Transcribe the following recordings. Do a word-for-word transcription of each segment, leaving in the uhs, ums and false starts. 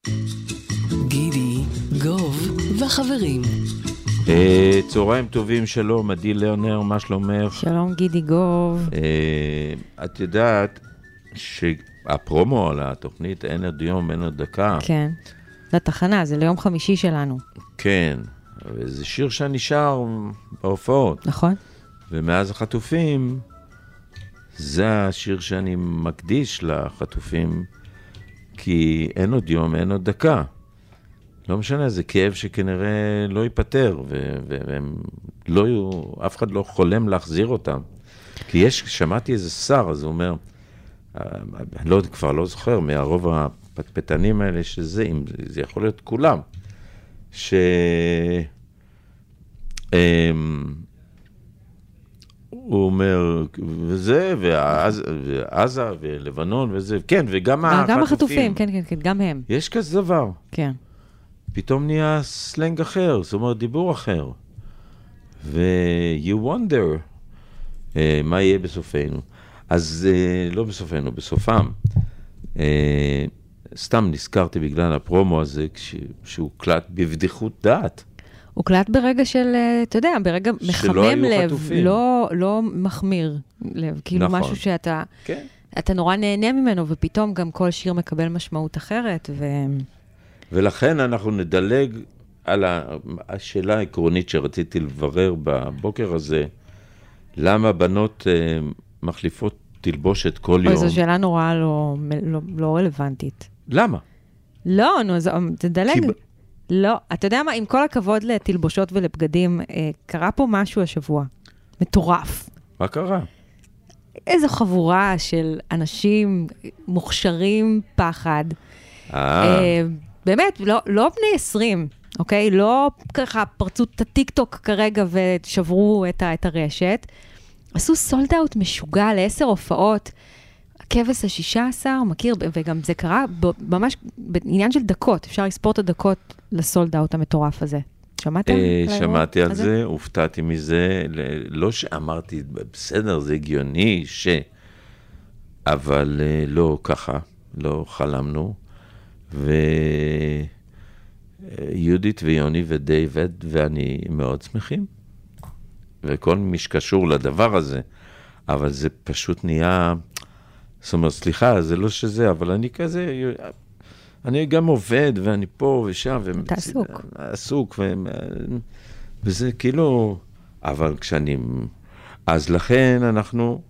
גידי, גוב וחברים. צהריים טובים, שלום, עדי לרנר, מה שלומך? שלום גידי גוב. את יודעת שהפרומו על התוכנית אין עוד יום, אין עוד דקה. כן, לתחנה, זה ליום חמישי שלנו. כן, וזה שיר שנשאר בהופעות. נכון. ומאז החטופים, זה השיר שאני מקדיש לחטופים, כי אין עוד יום, אין עוד דקה. לא משנה, זה כאב שכנראה לא ייפטר, והם לא יהיו, אף אחד לא חולם להחזיר אותם. כי יש, שמעתי איזה שר, אז הוא אומר, אני לא, כבר לא זוכר, מהרוב הפטפטנים האלה, שזה, אם זה יכול להיות כולם, ש... הוא אומר, וזה, ועזה, ולבנון, וזה, כן, וגם החטופים. גם החטופים, כן, כן, כן, גם הם. יש כזה דבר. כן. פתאום נהיה סלנג אחר, זאת אומרת, דיבור אחר. ו-you wonder uh, מה יהיה בסופנו. אז uh, לא בסופנו, בסופם. Uh, סתם נזכרתי בגלל הפרומו הזה, כש, שהוא קלט בבדיחות דעת. הוא קלט ברגע של, אתה יודע, ברגע מחמם לב, חטופים. לא, לא מחמיר לב, כאילו נכון. משהו שאתה כן. אתה נורא נהנה ממנו, ופתאום גם כל שיר מקבל משמעות אחרת. ו... ולכן אנחנו נדלג על השאלה העקרונית שרציתי לברר בבוקר הזה, למה בנות מחליפות תלבושת כל יום? זו שאלה נורא לא, לא, לא רלוונטית. למה? לא, נו, זה תדלג. כי... לא, אתה יודע מה, עם כל הכבוד לתלבושות ולבגדים, אה, קרה פה משהו השבוע. מטורף. מה קרה? איזו חבורה של אנשים מוכשרים פחד. אה. אה, באמת, לא, לא בני עשרים, אוקיי? לא ככה פרצו את הטיק-טוק כרגע ושברו את, את הרשת. עשו סולד אאוט משוגע לעשר הופעות. הכבש השישה עשר, מכיר, וגם זה קרה ממש בעניין של דקות. אפשר לספור את הדקות לסולד אאוט המטורף הזה. שמעתם? שמעתי על זה, הופתעתי מזה. לא שאמרתי, בסדר, זה הגיוני, ש... אבל לא ככה, לא חלמנו. ויהודית ויוני ודייבד ואני מאוד שמחים. וכל מי שקשור לדבר הזה. אבל זה פשוט נהיה... זאת אומרת, סליחה, זה לא שזה, אבל אני כזה, אני גם עובד, ואני פה ושם, אתה עסוק. עסוק, ו... וזה כאילו, אבל כשאני, אז לכן אנחנו,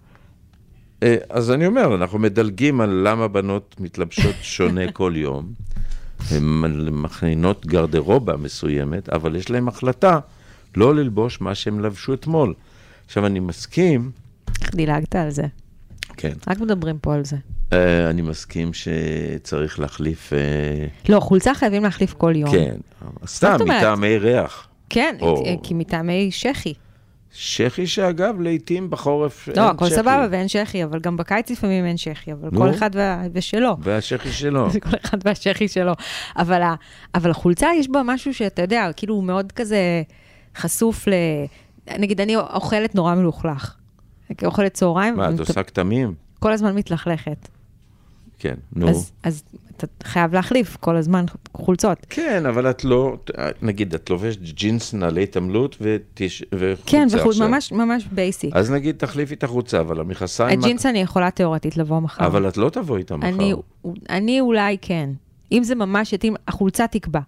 אז אני אומר, אנחנו מדלגים על למה בנות מתלבשות שונה כל יום, הן מכינות גרדרובה מסוימת, אבל יש להם החלטה לא ללבוש מה שהם לבשו אתמול. עכשיו, אני מסכים... איך דילגת על זה? כן. רק מדברים פה על זה. Uh, אני מסכים שצריך להחליף... Uh... לא, חולצה חייבים להחליף כל יום. כן. סתם, מטעמי ריח. כן, או... כי מטעמי שכי. שכי שאגב, לעתים בחורף לא, הכל סבבה ואין שכי, אבל גם בקיץ לפעמים אין שכי, אבל כל אחד ושלו. והשכי שלו. כל אחד והשכי שלו. אבל, אבל החולצה יש בה משהו שאתה יודע, כאילו הוא מאוד כזה חשוף ל... נגיד, אני אוכלת נורא מלוכלך. אוכלת צהריים. מה, את עושה כתמים? כל הזמן מתלכלכת. כן, נו. אז, אז אתה חייב להחליף כל הזמן חולצות. כן, אבל את לא, נגיד, את לובשת ג'ינס נעלי תמלות וחוצה כן, עכשיו. וחוץ, ממש, ממש בייסיק. אז נגיד, תחליפי את החוצה, אבל המכסיים... הג'ינס אני יכולה תיאורטית לבוא מחר. אבל את לא תבוא איתה מחר. אני, אני אולי כן. אם זה ממש יתאים, החולצה תקבע.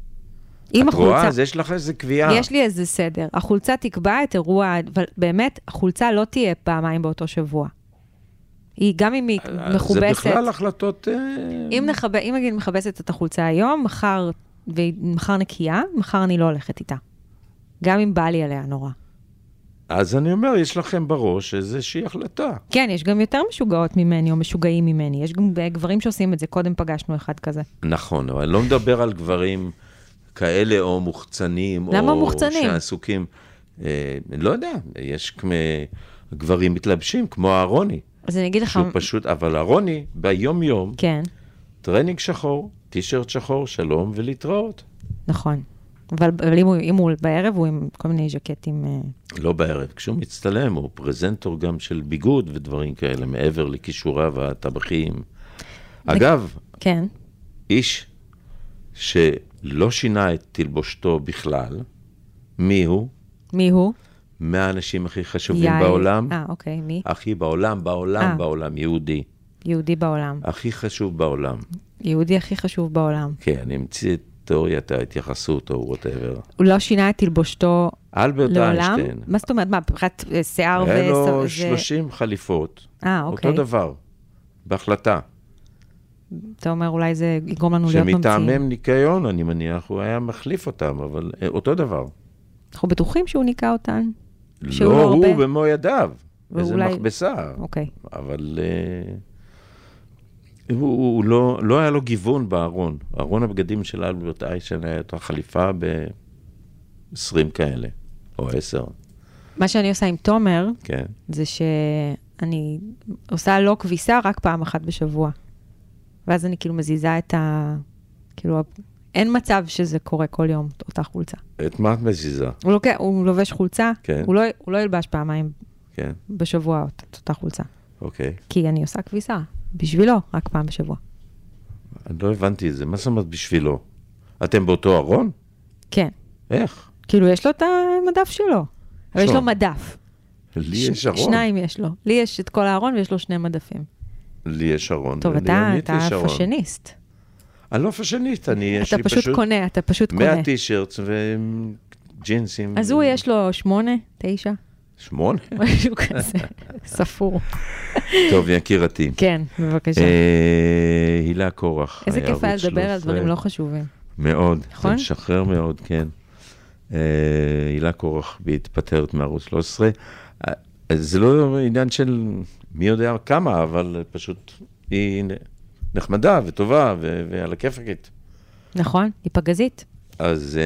את רואה, אז יש לך איזה קביעה. יש לי איזה סדר. החולצה תקבע את אירוע, אבל באמת, החולצה לא תהיה פעמיים באותו שבוע. היא גם אם היא מכובסת... זה בכלל החלטות... אם נחב... אם נגיד מכבסת את החולצה היום, מחר, ומחר נקייה, מחר אני לא הולכת איתה. גם אם בא לי עליה נורא. אז אני אומר, יש לכם בראש איזושהי החלטה. כן, יש גם יותר משוגעות ממני, או משוגעים ממני. יש גם גברים שעושים את זה, קודם פגשנו אחד כזה. נכון, אבל אני לא מדבר על גברים... כאלה או מוחצנים, למה או מוחצנים? שעסוקים, אה, לא יודע, יש כמו, גברים מתלבשים, כמו ארוני. אז אני אגיד לך... שהוא פשוט, אבל ארוני, ביום יום, כן. טרנינג שחור, טישרט שחור, שלום ולהתראות. נכון. אבל, אבל אם, הוא, אם הוא בערב, הוא עם כל מיני ז'קטים... אה... לא בערב, כשהוא מצטלם, הוא פרזנטור גם של ביגוד ודברים כאלה, מעבר לכישוריו הטבחיים. אגב, כן. איש שלא שינה את תלבושתו בכלל. מי הוא? מי הוא? מהאנשים הכי חשובים יאיר. בעולם. אה, אוקיי, מי? הכי בעולם, בעולם, אה. בעולם, יהודי. יהודי בעולם. הכי חשוב בעולם. יהודי הכי חשוב בעולם. כן, אני אמציא את תיאוריית ההתייחסות או whatever. הוא לא שינה את תלבושתו אלברט לעולם? איינשטיין. מה זאת אומרת? מה, מבחינת אה, שיער ו... היה לו זה- שלושים חליפות. אה, אוקיי. אותו דבר. בהחלטה. אתה אומר, אולי זה יגרום לנו להיות ממציאים. שמטעמם ניקיון, אני מניח, הוא היה מחליף אותם, אבל אה, אותו דבר. אנחנו בטוחים שהוא ניקה אותן? שהוא לא לא הוא הרבה? במו ידיו. איזה ואולי- מכבסה. אוקיי. אבל אה, הוא, הוא לא, לא היה לו גיוון בארון. ארון הבגדים של אלברט איינשטיין היה את החליפה ב-עשרים כאלה, או עשר. מה שאני עושה עם תומר, כן. זה שאני עושה לו כביסה רק פעם אחת בשבוע. ואז אני כאילו מזיזה את ה... כאילו, אין מצב שזה קורה כל יום, אותה חולצה. את מה את מזיזה? הוא, לוקח, הוא לובש חולצה, כן. הוא, לא, הוא לא ילבש פעמיים כן, בשבוע את אותה חולצה. אוקיי. כי אני עושה כביסה, בשבילו, רק פעם בשבוע. אני לא הבנתי את זה. מה זאת אומרת בשבילו? אתם באותו ארון? כן. איך? כאילו, יש לו את המדף שלו. אבל יש טוב. לו מדף. לי ש- יש ארון. שניים יש לו. לי יש את כל הארון ויש לו שני מדפים. לי יש ארון. טוב, אתה, וליונית אתה יש ארון. פשניסט. אני לא פשניסט, אני יש אתה לי פשוט פשוט קונה, אתה פשוט קונה. מאה טישרטס וג'ינסים. אז הוא יש לו שמונה, תשע, שמונה? משהו כזה, ספור. טוב, יקירתי. כן, בבקשה. אה, הילה קורח. איזה כיף היה ערוץ לדבר על שלוש עשרה. דברים לא חשובים. מאוד. נכון? זה משחרר מאוד, כן. אה, הילה קורח בהתפטרת מערוץ שלוש עשרה. אה, זה לא עניין של מי יודע כמה, אבל פשוט היא נחמדה וטובה ו- ועל הכיפקית. נכון? היא פגזית. אז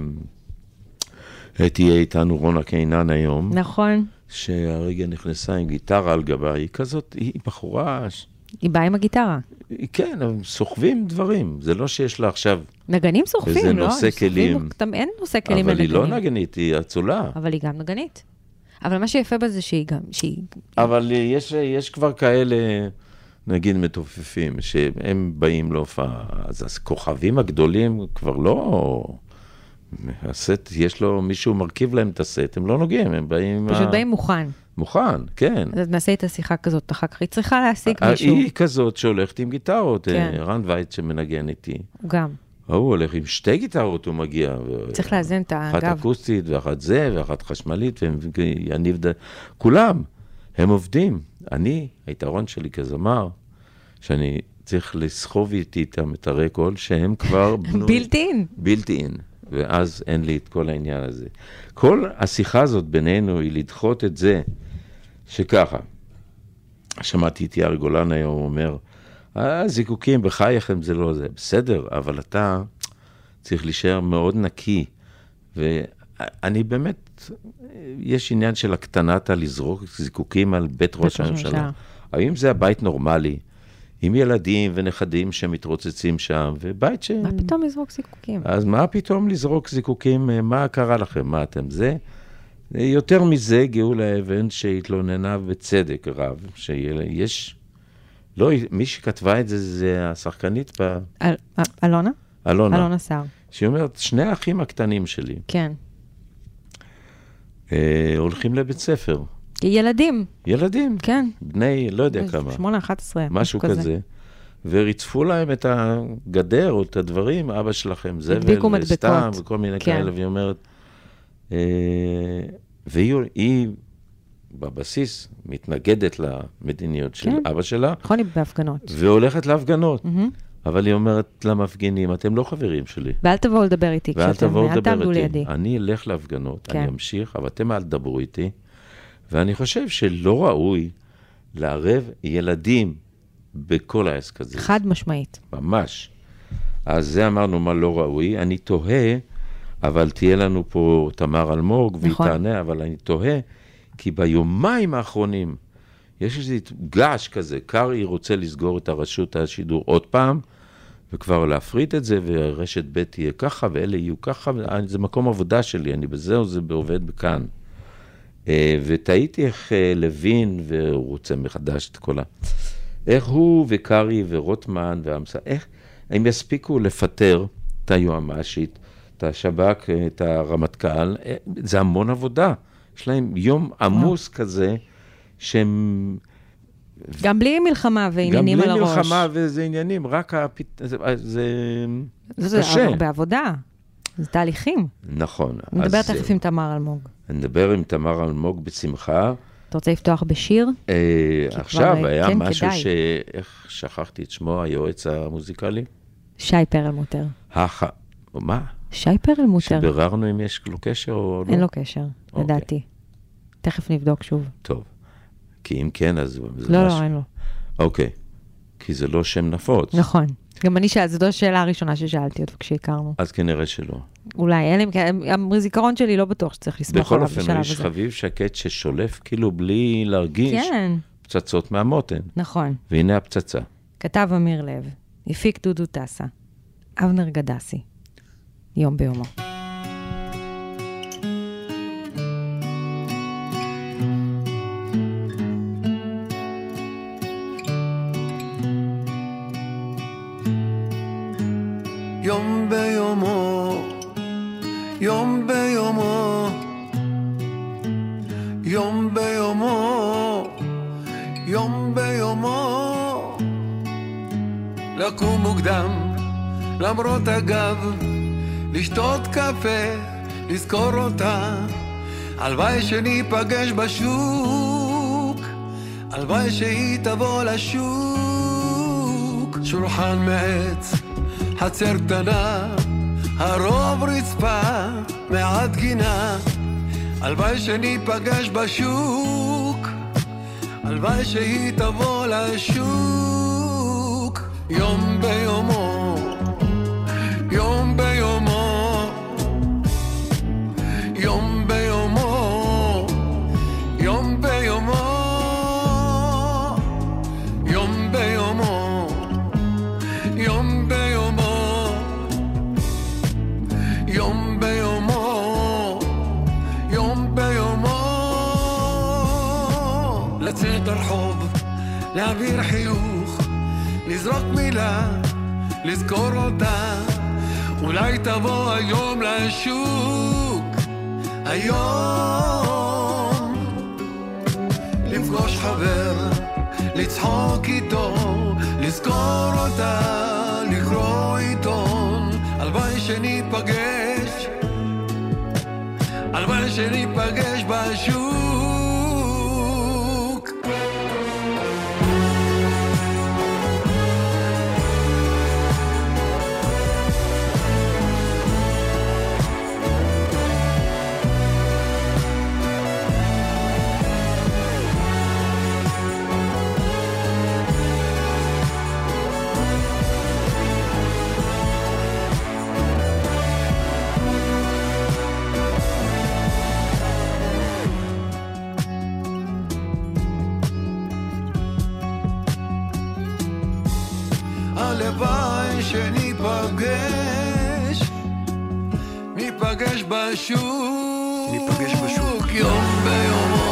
אה, תהיה איתנו רונה קינן היום, נכון. שהרגע נכנסה עם גיטרה על גבה, היא כזאת, היא בחורה, ש- היא באה עם הגיטרה. היא- כן, הם סוחבים דברים, זה לא שיש לה עכשיו, נגנים סוחפים, וזה לא? נושא הם סוחבים, כלים. אתה- אין נושא כלים אבל היא לנגנים. לא נגנית, היא אצולה. אבל היא גם נגנית. אבל מה שיפה בזה שהיא גם, שהיא... אבל יש, יש כבר כאלה, נגיד מתופפים, שהם באים להופעה, אז הכוכבים הגדולים כבר לא... הסט, יש לו, מישהו מרכיב להם את הסט, הם לא נוגעים, הם באים... פשוט ה- באים מוכן. מוכן, כן. אז נעשה את השיחה כזאת אחר כך. היא צריכה להשיג מישהו. היא כזאת שהולכת עם גיטרות, כן. רן וייץ שמנגן איתי. הוא גם. הוא הולך עם שתי גיטרות, הוא מגיע. צריך לאזן את אחת הגב. אקוסטית, ואחת זה, ואחת חשמלית, ויניב ד... כולם, הם עובדים. אני, היתרון שלי כזמר, שאני צריך לסחוב איתי איתם את הרקול, שהם כבר בנוי... בילטין. בילטין, ואז אין לי את כל העניין הזה. כל השיחה הזאת בינינו היא לדחות את זה, שככה, שמעתי את יאיר גולן היום, הוא אומר, הזיקוקים בחייכם זה לא זה, בסדר, אבל אתה צריך להישאר מאוד נקי, ואני באמת, יש עניין של הקטנתה לזרוק זיקוקים על בית ראש הממשלה. האם זה הבית נורמלי, עם ילדים ונכדים שמתרוצצים שם, ובית ש... מה פתאום לזרוק זיקוקים? אז מה פתאום לזרוק זיקוקים? מה קרה לכם? מה אתם זה? יותר מזה, גאולה אבן שהתלוננה בצדק רב, שיש... לא, מי שכתבה את זה, זה השחקנית ב... אל- אלונה? אלונה. אלונה שר. שהיא אומרת, שני האחים הקטנים שלי כן. אה, הולכים לבית ספר. ילדים. ילדים. כן. בני, לא יודע כמה. שמונה, אחת עשרה. משהו כזה. וריצפו להם את הגדר או את הדברים, אבא שלכם הדביקו זבל מדבקות. וסתם וכל מיני כן. כאלה, והיא אומרת, אה, והיא היא, בבסיס מתנגדת למדיניות של כן. אבא שלה, נכון, היא בהפגנות. והולכת להפגנות. מהמם. אבל היא אומרת למפגינים, אתם לא חברים שלי. ואל תבואו לדבר איתי ואל כשאתם, תבואו אל לדבר תעמדו איתי. לידי. אני אלך להפגנות, כן. אני אמשיך, אבל אתם אל תדברו איתי. ואני חושב שלא ראוי לערב ילדים בכל העסק הזה. חד משמעית. ממש. אז זה אמרנו מה לא ראוי. אני תוהה, אבל תהיה לנו פה תמר אלמוג, והיא נכון. תענה, אבל אני תוהה, כי ביומיים האחרונים, יש איזה געש כזה, קרי רוצה לסגור את הרשות השידור עוד פעם, וכבר להפריט את זה, ורשת ב' תהיה ככה, ואלה יהיו ככה, זה מקום עבודה שלי, אני בזהו, זה עובד בכאן. ותהיתי איך לוין, והוא רוצה מחדש את כל ה... איך הוא וקרי ורוטמן והמסע, איך הם יספיקו לפטר את את היועמ"שית, את השב"כ, את הרמטכ"ל, זה המון עבודה. יש להם יום עמוס כזה, שהם... גם בלי מלחמה ועניינים על הראש. גם בלי מלחמה וזה עניינים, רק הפת... זה, זה, זה קשה. זה בעבודה, זה תהליכים. נכון. נדבר תכף עם תמר אלמוג. נדבר עם תמר אלמוג בשמחה. אתה רוצה לפתוח בשיר? אה, עכשיו היה כן, משהו כדאי. ש... איך שכחתי את שמו, היועץ המוזיקלי? שי פרלמוטר. הח... מה? שי פרלמוטר. שבררנו אם יש לו קשר או לא? אין לו קשר, אוקיי. לדעתי. תכף נבדוק שוב. טוב. כי אם כן, אז... לא, לא, אין לו. אוקיי. כי זה לא שם נפוץ. נכון. גם אני שאלתי, זו השאלה הראשונה ששאלתי אותו כשהכרנו. אז כנראה שלא. אולי, אין לי, הזיכרון שלי לא בטוח שצריך לסמוך עליו בשלב הזה. בכל אופן, יש חביב שקט ששולף כאילו בלי להרגיש פצצות מהמותן. נכון. והנה הפצצה. כתב אמיר לב, הפיק דודו טסה, אבנר גדסי, יום ביומו. יום ביומו, יום ביומו, יום ביומו, יום ביומו, לקום מוקדם, למרות הגב, לשתות קפה, לזכור אותה, הלוואי שניפגש בשוק, הלוואי שהיא תבוא לשוק, שולחן מעץ, חצר קטנה, הרוב רצפה, מעט גינה, הלוואי שניפגש בשוק, הלוואי שהיא תבוא לשוק, יום ביומו, יום ביומו, יום ביומו, יום ביומו, יום ביומו, יום ביומו, יום ביומו, יום ביומו, לצאת הרחוב, להעביר חיוך, לזרוק מילה, לזכור אותה, אולי תבוא היום לשוק, היום, לפגוש חבר, לצחוק איתו, לזכור אותה, לקרוא עיתון, הלוואי שניפגש, הלוואי שניפגש בשוק. הלוואי שניפגש, ניפגש בשוק, ניפגש בשוק, יום ביומו.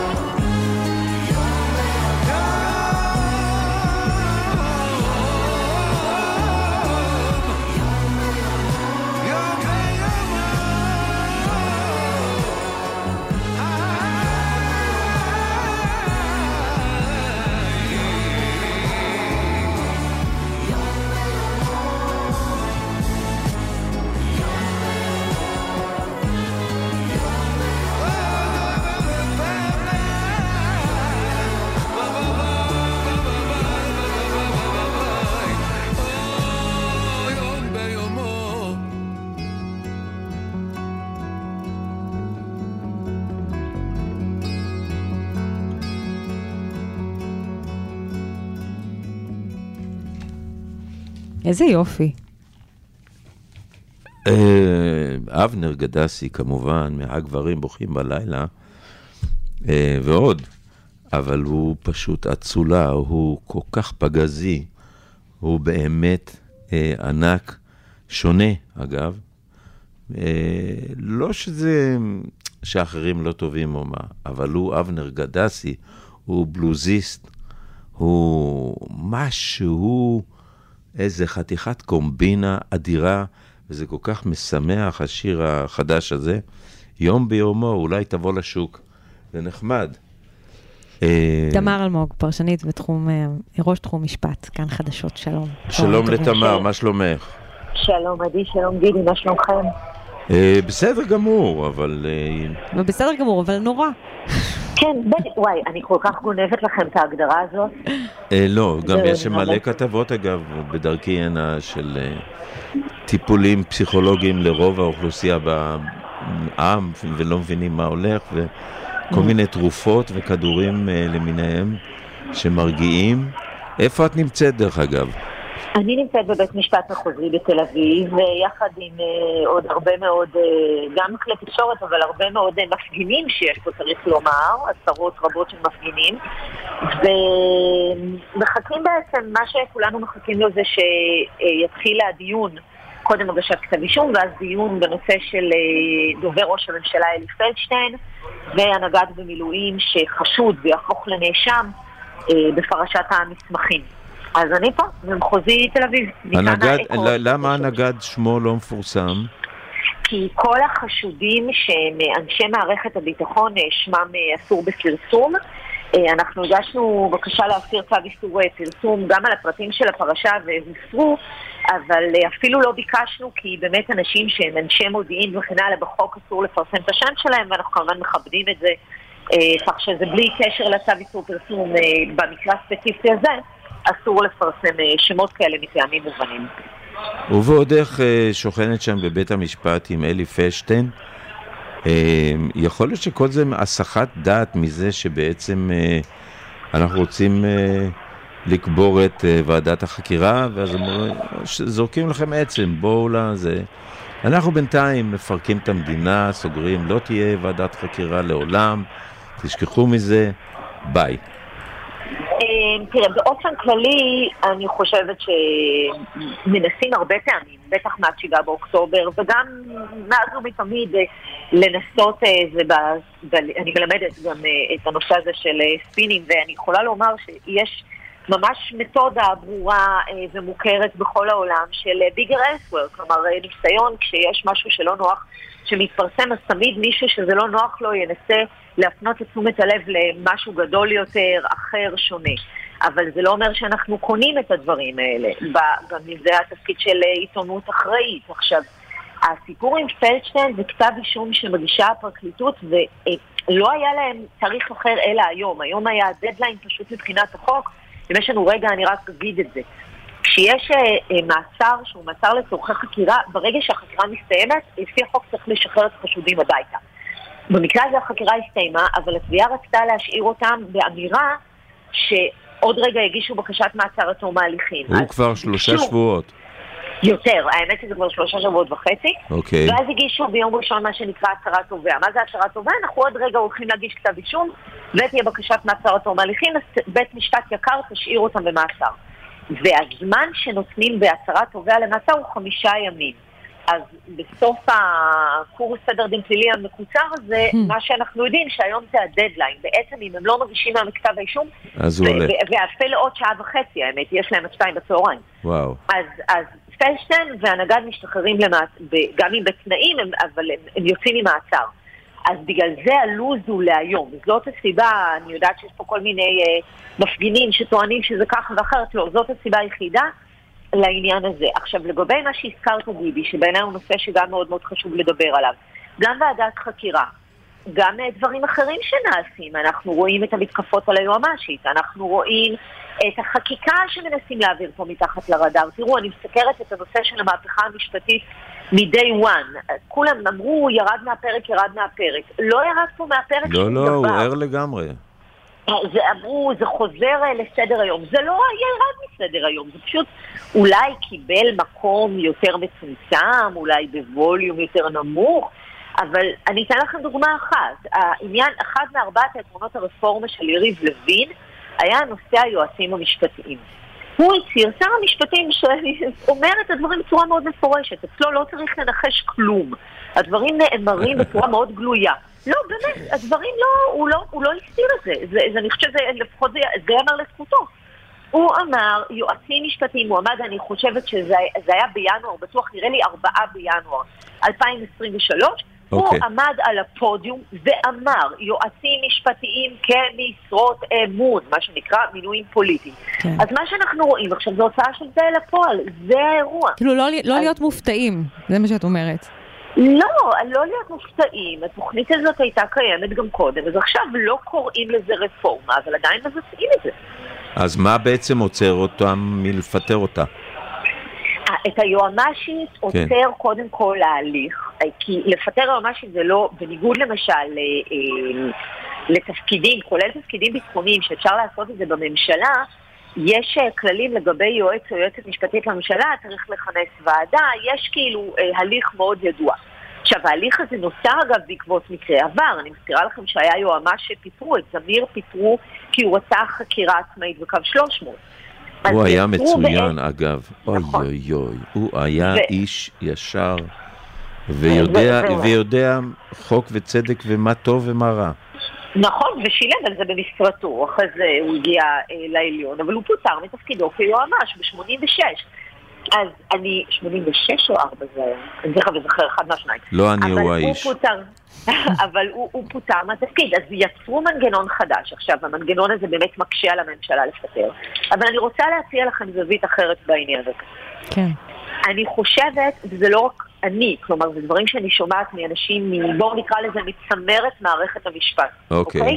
איזה יופי. אבנר גדסי כמובן, מהגברים בוכים בלילה, ועוד, אבל הוא פשוט אצולה, הוא כל כך פגזי, הוא באמת ענק, שונה אגב, לא שזה, שאחרים לא טובים או מה, אבל הוא אבנר גדסי, הוא בלוזיסט, הוא משהו, איזה חתיכת קומבינה אדירה, וזה כל כך משמח, השיר החדש הזה. יום ביומו, אולי תבוא לשוק. זה נחמד. תמר אלמוג, פרשנית בתחום, ראש תחום משפט, כאן חדשות, שלום. שלום לתמר, מה שלומך? שלום עדי, שלום גידי, מה שלומכם? בסדר גמור, אבל... בסדר גמור, אבל נורא. כן, וואי, אני כל כך גונבת לכם את ההגדרה הזאת. לא, גם יש מלא כתבות אגב, בדרכי הנה של טיפולים פסיכולוגיים לרוב האוכלוסייה בעם, ולא מבינים מה הולך, וכל מיני תרופות וכדורים למיניהם שמרגיעים. איפה את נמצאת דרך אגב? אני נמצאת בבית משפט מחוזי בתל אביב, יחד עם uh, עוד הרבה מאוד, uh, גם כלי תקשורת, אבל הרבה מאוד uh, מפגינים שיש פה, צריך לומר, עשרות רבות של מפגינים, ומחכים בעצם, מה שכולנו מחכים לו זה שיתחיל הדיון, קודם הגשת כתב אישום, ואז דיון בנושא של uh, דובר ראש הממשלה אלי פלדשטיין, והנגד במילואים שחשוד ויהפוך לנאשם uh, בפרשת המסמכים. אז אני פה, במחוזי תל אביב. הנגד, למה הנגד שמו לא מפורסם? כי כל החשודים שהם אנשי מערכת הביטחון, שמם אסור בפרסום. אנחנו הגשנו בקשה להסיר צו איסור פרסום גם על הפרטים של הפרשה והוסרו, אבל אפילו לא ביקשנו, כי באמת אנשים שהם אנשי מודיעין וכן הלאה, בחוק אסור לפרסם את השם שלהם, ואנחנו כמובן מכבדים את זה, כך שזה בלי קשר לצו איסור פרסום במקרה הספציפי הזה. אסור לפרסם שמות כאלה מטעמים מובנים. ובעוד איך שוכנת שם בבית המשפט עם אלי פלדשטיין, יכול להיות שכל זה הסחת דעת מזה שבעצם אנחנו רוצים לקבור את ועדת החקירה, ואז זורקים לכם עצם, בואו לזה. אנחנו בינתיים מפרקים את המדינה, סוגרים, לא תהיה ועדת חקירה לעולם, תשכחו מזה, ביי. תראה, באופן כללי אני חושבת שמנסים הרבה פעמים, בטח מאז שבעה באוקטובר, וגם מאז ומתמיד לנסות, אני מלמדת גם את הנושא הזה של ספינים, ואני יכולה לומר שיש ממש מתודה ברורה ומוכרת בכל העולם של ביגר אסוור, כלומר ניסיון כשיש משהו שלא נוח שמתפרסם, אז תמיד מישהו שזה לא נוח לו ינסה להפנות את תשומת הלב למשהו גדול יותר, אחר, שונה. אבל זה לא אומר שאנחנו קונים את הדברים האלה. גם זה התפקיד של עיתונות אחראית. עכשיו, הסיפור עם פלדשטיין זה כתב אישום שמגישה הפרקליטות, ולא היה להם תאריך אחר אלא היום. היום היה דדליין פשוט מבחינת החוק. אם יש לנו רגע, אני רק אגיד את זה. כשיש מעצר שהוא מעצר לצורכי חקירה, ברגע שהחקירה מסתיימת, לפי החוק צריך לשחרר את החשודים הביתה. במקרה הזה החקירה הסתיימה, אבל התביעה רצתה להשאיר אותם באמירה שעוד רגע הגישו בקשת מעצר עד תום ההליכים. הוא כבר שלושה שבועות. יותר, האמת שזה כבר שלושה שבועות וחצי. אוקיי. ואז הגישו ביום ראשון מה שנקרא הצהרת תובע. מה זה הצהרת תובע? אנחנו עוד רגע הולכים להגיש כתב אישום, ותהיה בקשת מעצר עד תום ההליכים, אז בית משפט יקר תשאיר אותם במעצר. והזמן שנותנים בהצהרת תובע למעצר הוא חמישה ימים. אז בסוף הקורס סדר דין פלילי המקוצר הזה, מה שאנחנו יודעים שהיום זה הדדליין. בעצם אם הם לא מגישים להם כתב האישום, ואפילו עוד שעה וחצי, האמת, יש להם את שתיים בצהריים. וואו. אז, אז פלדשטיין והנגד משתחררים למעצר, גם אם בתנאים, אבל הם, הם יוצאים ממעצר. אז בגלל זה הלוז הוא להיום. זאת הסיבה, אני יודעת שיש פה כל מיני אה, מפגינים שטוענים שזה ככה ואחרת, לא, זאת הסיבה היחידה לעניין הזה. עכשיו, לגבי מה שהזכרת גידי, שבעיניי הוא נושא שגם מאוד מאוד חשוב לדבר עליו, גם ועדת חקירה, גם דברים אחרים שנעשים, אנחנו רואים את המתקפות על היועמ"שית, אנחנו רואים את החקיקה שמנסים להעביר פה מתחת לרדאר. תראו, אני מסקרת את הנושא של המהפכה המשפטית מ-day one. כולם אמרו, ירד מהפרק, ירד מהפרק. לא ירד פה מהפרק לא, שום לא, דבר. הוא ער לגמרי. זה אמרו, זה חוזר לסדר היום. זה לא ירד מסדר היום. זה פשוט אולי קיבל מקום יותר מצומצם, אולי בווליום יותר נמוך, אבל אני אתן לכם דוגמה אחת. העניין, אחד מארבעת העקרונות הרפורמה של יריב לוין, היה נושא היועצים המשפטיים. הוא הציר, שר המשפטים שאומר את הדברים בצורה מאוד מפורשת. אצלו לא צריך לנחש כלום. הדברים נאמרים בצורה מאוד גלויה. לא, באמת, הדברים לא, הוא לא, הוא לא הסתיר את זה. זה, זה אני חושבת שזה, לפחות זה, זה אמר לזכותו. הוא אמר, יועצים משפטיים, הוא עמד, אני חושבת שזה היה בינואר, בטוח נראה לי ארבעה בינואר אלפיים עשרים ושלוש, okay. הוא עמד על הפודיום ואמר, יועצים משפטיים כמשרות אמון, מה שנקרא מינויים פוליטיים. Okay. אז מה שאנחנו רואים עכשיו, זו הוצאה של זה לפועל, זה האירוע. כאילו לא, לא אז... להיות מופתעים, זה מה שאת אומרת. לא, לא להיות מופתעים, התוכנית הזאת הייתה קיימת גם קודם, אז עכשיו לא קוראים לזה רפורמה, אבל עדיין מבצעים את זה. אז מה בעצם עוצר אותם מלפטר אותה? את היועמ"שית עוצר כן. קודם כל להליך, כי לפטר היועמ"שית זה לא, בניגוד למשל לתפקידים, כולל תפקידים ביטחוניים שאפשר לעשות את זה בממשלה, יש כללים לגבי יועץ או יועצת משפטית לממשלה, צריך לכנס ועדה, יש כאילו הליך מאוד ידוע. עכשיו, ההליך הזה נוצר אגב בעקבות מקרה עבר, אני מזכירה לכם שהיה יועמ"ש שפיטרו, את זמיר פיטרו כי הוא רצה חקירה עצמאית בקו שלוש מאות. הוא היה מצוין אגב, אוי אוי אוי, הוא היה איש ישר ויודע חוק וצדק ומה טוב ומה רע. נכון, ושילם על זה במשרתו, אחרי זה הוא הגיע לעליון, אבל הוא פוטר מתפקידו כיועמ"ש ב-שמונים ושש. אז אני, שמונים ושש או ארבע זה היה? אני זוכר וזוכר אחד מהשניים. לא אני הוא האיש. אבל הוא, הוא פוטר מהתפקיד, אז יצרו מנגנון חדש. עכשיו, המנגנון הזה באמת מקשה על הממשלה לפטר. אבל אני רוצה להציע לכם זווית אחרת בעניין הזה. כן. אני חושבת, וזה לא רק אני, כלומר, זה דברים שאני שומעת מאנשים, בואו נקרא לזה מצמרת מערכת המשפט. אוקיי. אוקיי?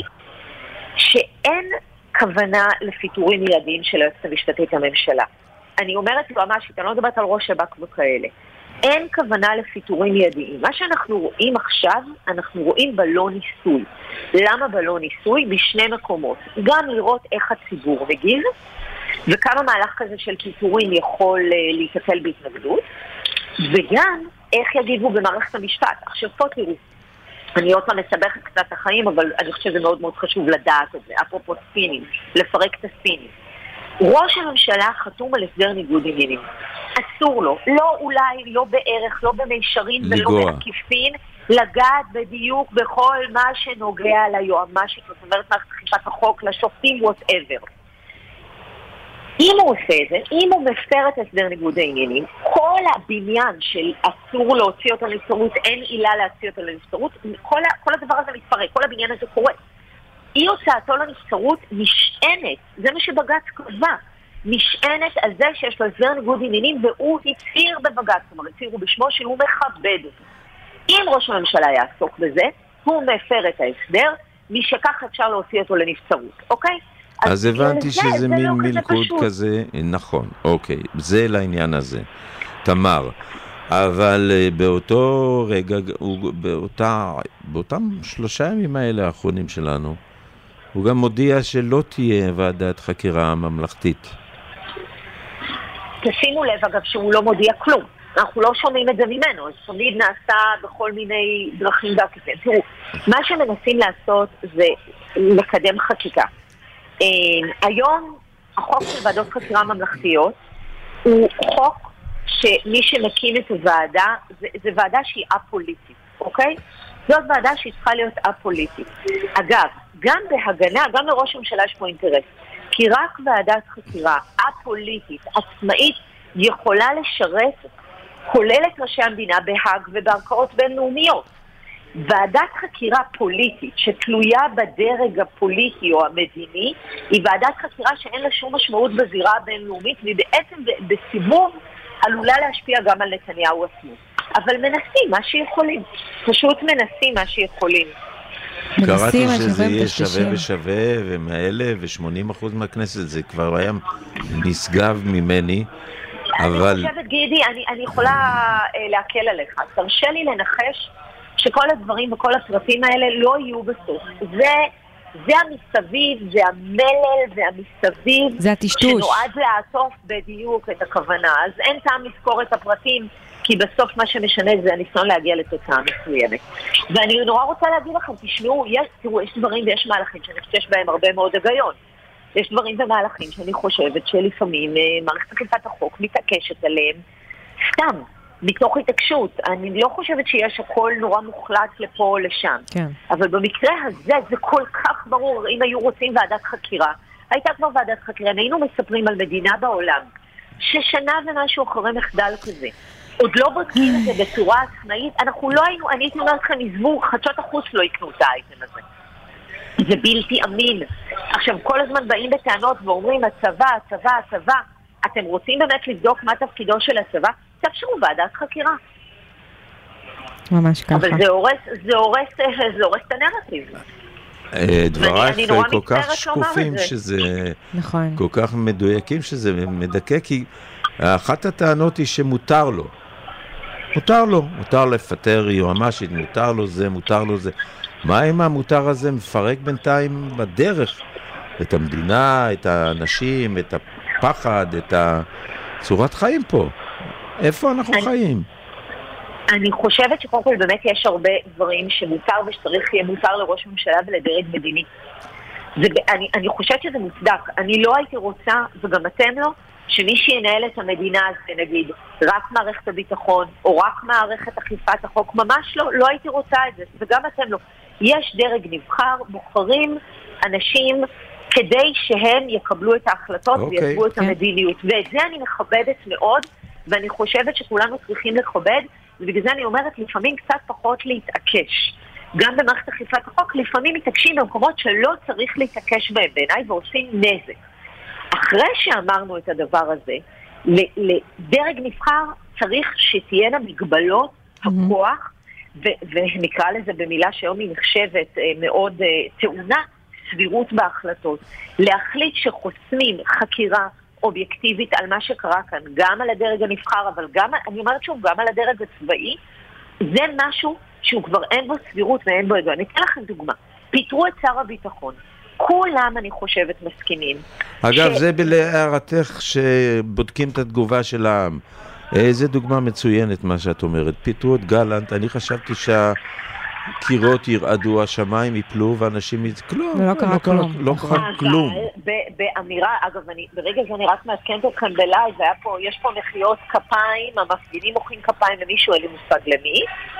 שאין כוונה לפיטורים מיידיים של היועצת המשפטית לממשלה. אני אומרת יועמ"שית, אני לא מדברת על ראש שב"כ וכאלה. אין כוונה לפיטורים מיידיים. מה שאנחנו רואים עכשיו, אנחנו רואים בלא ניסוי. למה בלא ניסוי? בשני מקומות. גם לראות איך הציבור מגיב, וכמה מהלך כזה של פיטורים יכול להתקל בהתנגדות, וגם איך יגיבו במערכת המשפט. עכשיו פה תראו, אני עוד פעם מסבכת קצת החיים, אבל אני חושבת שזה מאוד מאוד חשוב לדעת את זה. אפרופו ספינים, לפרק את הספינים. ראש הממשלה חתום על הסדר ניגוד עניינים. אסור לו, לא אולי, לא בערך, לא במישרין ולא בעקיפין, לגעת בדיוק בכל מה שנוגע ליועמ"שית, זאת אומרת מערכת אכיפת החוק, לשופטים, whatever. אם הוא עושה את זה, אם הוא מפר את הסדר ניגוד העניינים, כל הבניין של אסור להוציא אותו לנבצרות, אין עילה להוציא אותו לנבצרות, כל, כל הדבר הזה מתפרק, כל הבניין הזה קורה. אי הוצאתו לנבצרות נשענת, זה מה שבג"ץ קבע, נשענת על זה שיש לו הסדר ניגוד עניינים, והוא הצהיר בבג"ץ, זאת אומרת, הצהירו בשמו שהוא מכבד אותו. אם ראש הממשלה יעסוק בזה, הוא מפר את ההסדר, משכך אפשר להוציא אותו לנבצרות, אוקיי? אז, אז הבנתי שזה זה מין לא מלכוד כזה, נכון, אוקיי, זה לעניין הזה. תמר, אבל באותו רגע, באותה, באותם שלושה ימים האלה האחרונים שלנו, הוא גם מודיע שלא תהיה ועדת חקירה ממלכתית. תשימו לב אגב שהוא לא מודיע כלום. אנחנו לא שומעים את זה ממנו, אז תמיד נעשה בכל מיני דרכים דקפים. תראו, מה שמנסים לעשות זה לקדם חקיקה. היום החוק של ועדות חקירה ממלכתיות הוא חוק שמי שמקים את הוועדה זה, זה ועדה שהיא אפוליטית, אוקיי? זאת ועדה שהיא צריכה להיות אפוליטית. אגב, גם בהגנה, גם לראש הממשלה יש פה אינטרס, כי רק ועדת חקירה אפוליטית, עצמאית, יכולה לשרת, כולל את ראשי המדינה בהאג ובערכאות בינלאומיות. ועדת חקירה פוליטית שתלויה בדרג הפוליטי או המדיני, היא ועדת חקירה שאין לה שום משמעות בזירה הבינלאומית, והיא בעצם בסיבוב עלולה להשפיע גם על נתניהו עצמו. אבל מנסים מה שיכולים. פשוט מנסים מה שיכולים. קראתי שזה יהיה שווה ושווה, ומאלה, ו-שמונים אחוז מהכנסת, זה כבר היה נשגב ממני, אבל... אני חושבת, גידי, אני, אני יכולה להקל עליך. תרשה לי לנחש שכל הדברים וכל הפרטים האלה לא יהיו בסוף. זה... זה המסביב, זה המלל, זה המסביב. זה הטשטוש. שנועד לעטוף בדיוק את הכוונה. אז אין טעם לזכור את הפרטים, כי בסוף מה שמשנה זה הניסיון להגיע לתוצאה מסוימת. ואני נורא רוצה להגיד לכם, תשמעו, יש, תראו, יש דברים ויש מהלכים שאני חושבת שיש בהם הרבה מאוד היגיון. יש דברים ומהלכים שאני חושבת שלפעמים מערכת אכיפת החוק מתעקשת עליהם סתם. מתוך התעקשות. אני לא חושבת שיש הכל נורא מוחלט לפה או לשם. כן. אבל במקרה הזה זה כל כך ברור. אם היו רוצים ועדת חקירה, הייתה כבר ועדת חקירה, היינו מספרים על מדינה בעולם, ששנה ומשהו אחרי מחדל כזה, עוד לא בודקים את זה בצורה עצמאית, אנחנו לא היינו, אני הייתי אומרת לכם, עזבו, חדשות החוץ לא יקנו את האייטם הזה. זה בלתי אמין. עכשיו, כל הזמן באים בטענות ואומרים, הצבא, הצבא, הצבא, אתם רוצים באמת לבדוק מה תפקידו של הצבא? תאפשרו ועדת חקירה. ממש ככה. אבל זה הורס, זה הורס, זה הורס את הנרטיב. דברייך כל כך שקופים שזה, נכון. כל כך מדויקים שזה מדכא, כי אחת הטענות היא שמותר לו. מותר לו, מותר לפטר יועמ"שית, מותר לו זה, מותר לו זה. מה אם המותר הזה מפרק בינתיים בדרך? את המדינה, את האנשים, את הפחד, את הצורת חיים פה. איפה אנחנו אני, חיים? אני חושבת שקודם כל באמת יש הרבה דברים שמותר ושצריך יהיה מותר לראש ממשלה ולדרג מדיני. זה, אני, אני חושבת שזה מוצדק. אני לא הייתי רוצה, וגם אתם לא, שמי שינהל את המדינה הזה, נגיד, רק מערכת הביטחון, או רק מערכת אכיפת החוק, ממש לא, לא הייתי רוצה את זה, וגם אתם לא. יש דרג נבחר, בוחרים אנשים כדי שהם יקבלו את ההחלטות okay, ויצבו את okay. המדיניות. ואת זה אני מכבדת מאוד, ואני חושבת שכולנו צריכים לכבד, ובגלל זה אני אומרת, לפעמים קצת פחות להתעקש. גם במערכת אכיפת החוק, לפעמים מתעקשים במקומות שלא צריך להתעקש בהם בעיניי, ועושים נזק. אחרי שאמרנו את הדבר הזה, לדרג נבחר צריך שתהיינה מגבלות הכוח, ונקרא לזה במילה שהיום היא נחשבת מאוד טעונה, סבירות בהחלטות. להחליט שחוסמים חקירה אובייקטיבית על מה שקרה כאן, גם על הדרג הנבחר, אבל גם, אני אומרת שוב, גם על הדרג הצבאי, זה משהו שהוא כבר אין בו סבירות ואין בו היגיון. אני אתן לכם דוגמה. פיטרו את שר הביטחון. כולם, אני חושבת, מסכימים. אגב, ש... זה בלהערתך שבודקים את התגובה של העם. איזה דוגמה מצוינת מה שאת אומרת. פיטרו את גלנט, אני חשבתי שהקירות ירעדו, השמיים יפלו ואנשים יתקלו. ולא קרה כלום. לא קרה כלום. באמירה, אגב, אני, ברגע זה אני רק מעדכנת אתכם בלייב, פה, יש פה מחיאות כפיים, המפגינים מוחאים כפיים למישהו, אין לי מושג למי.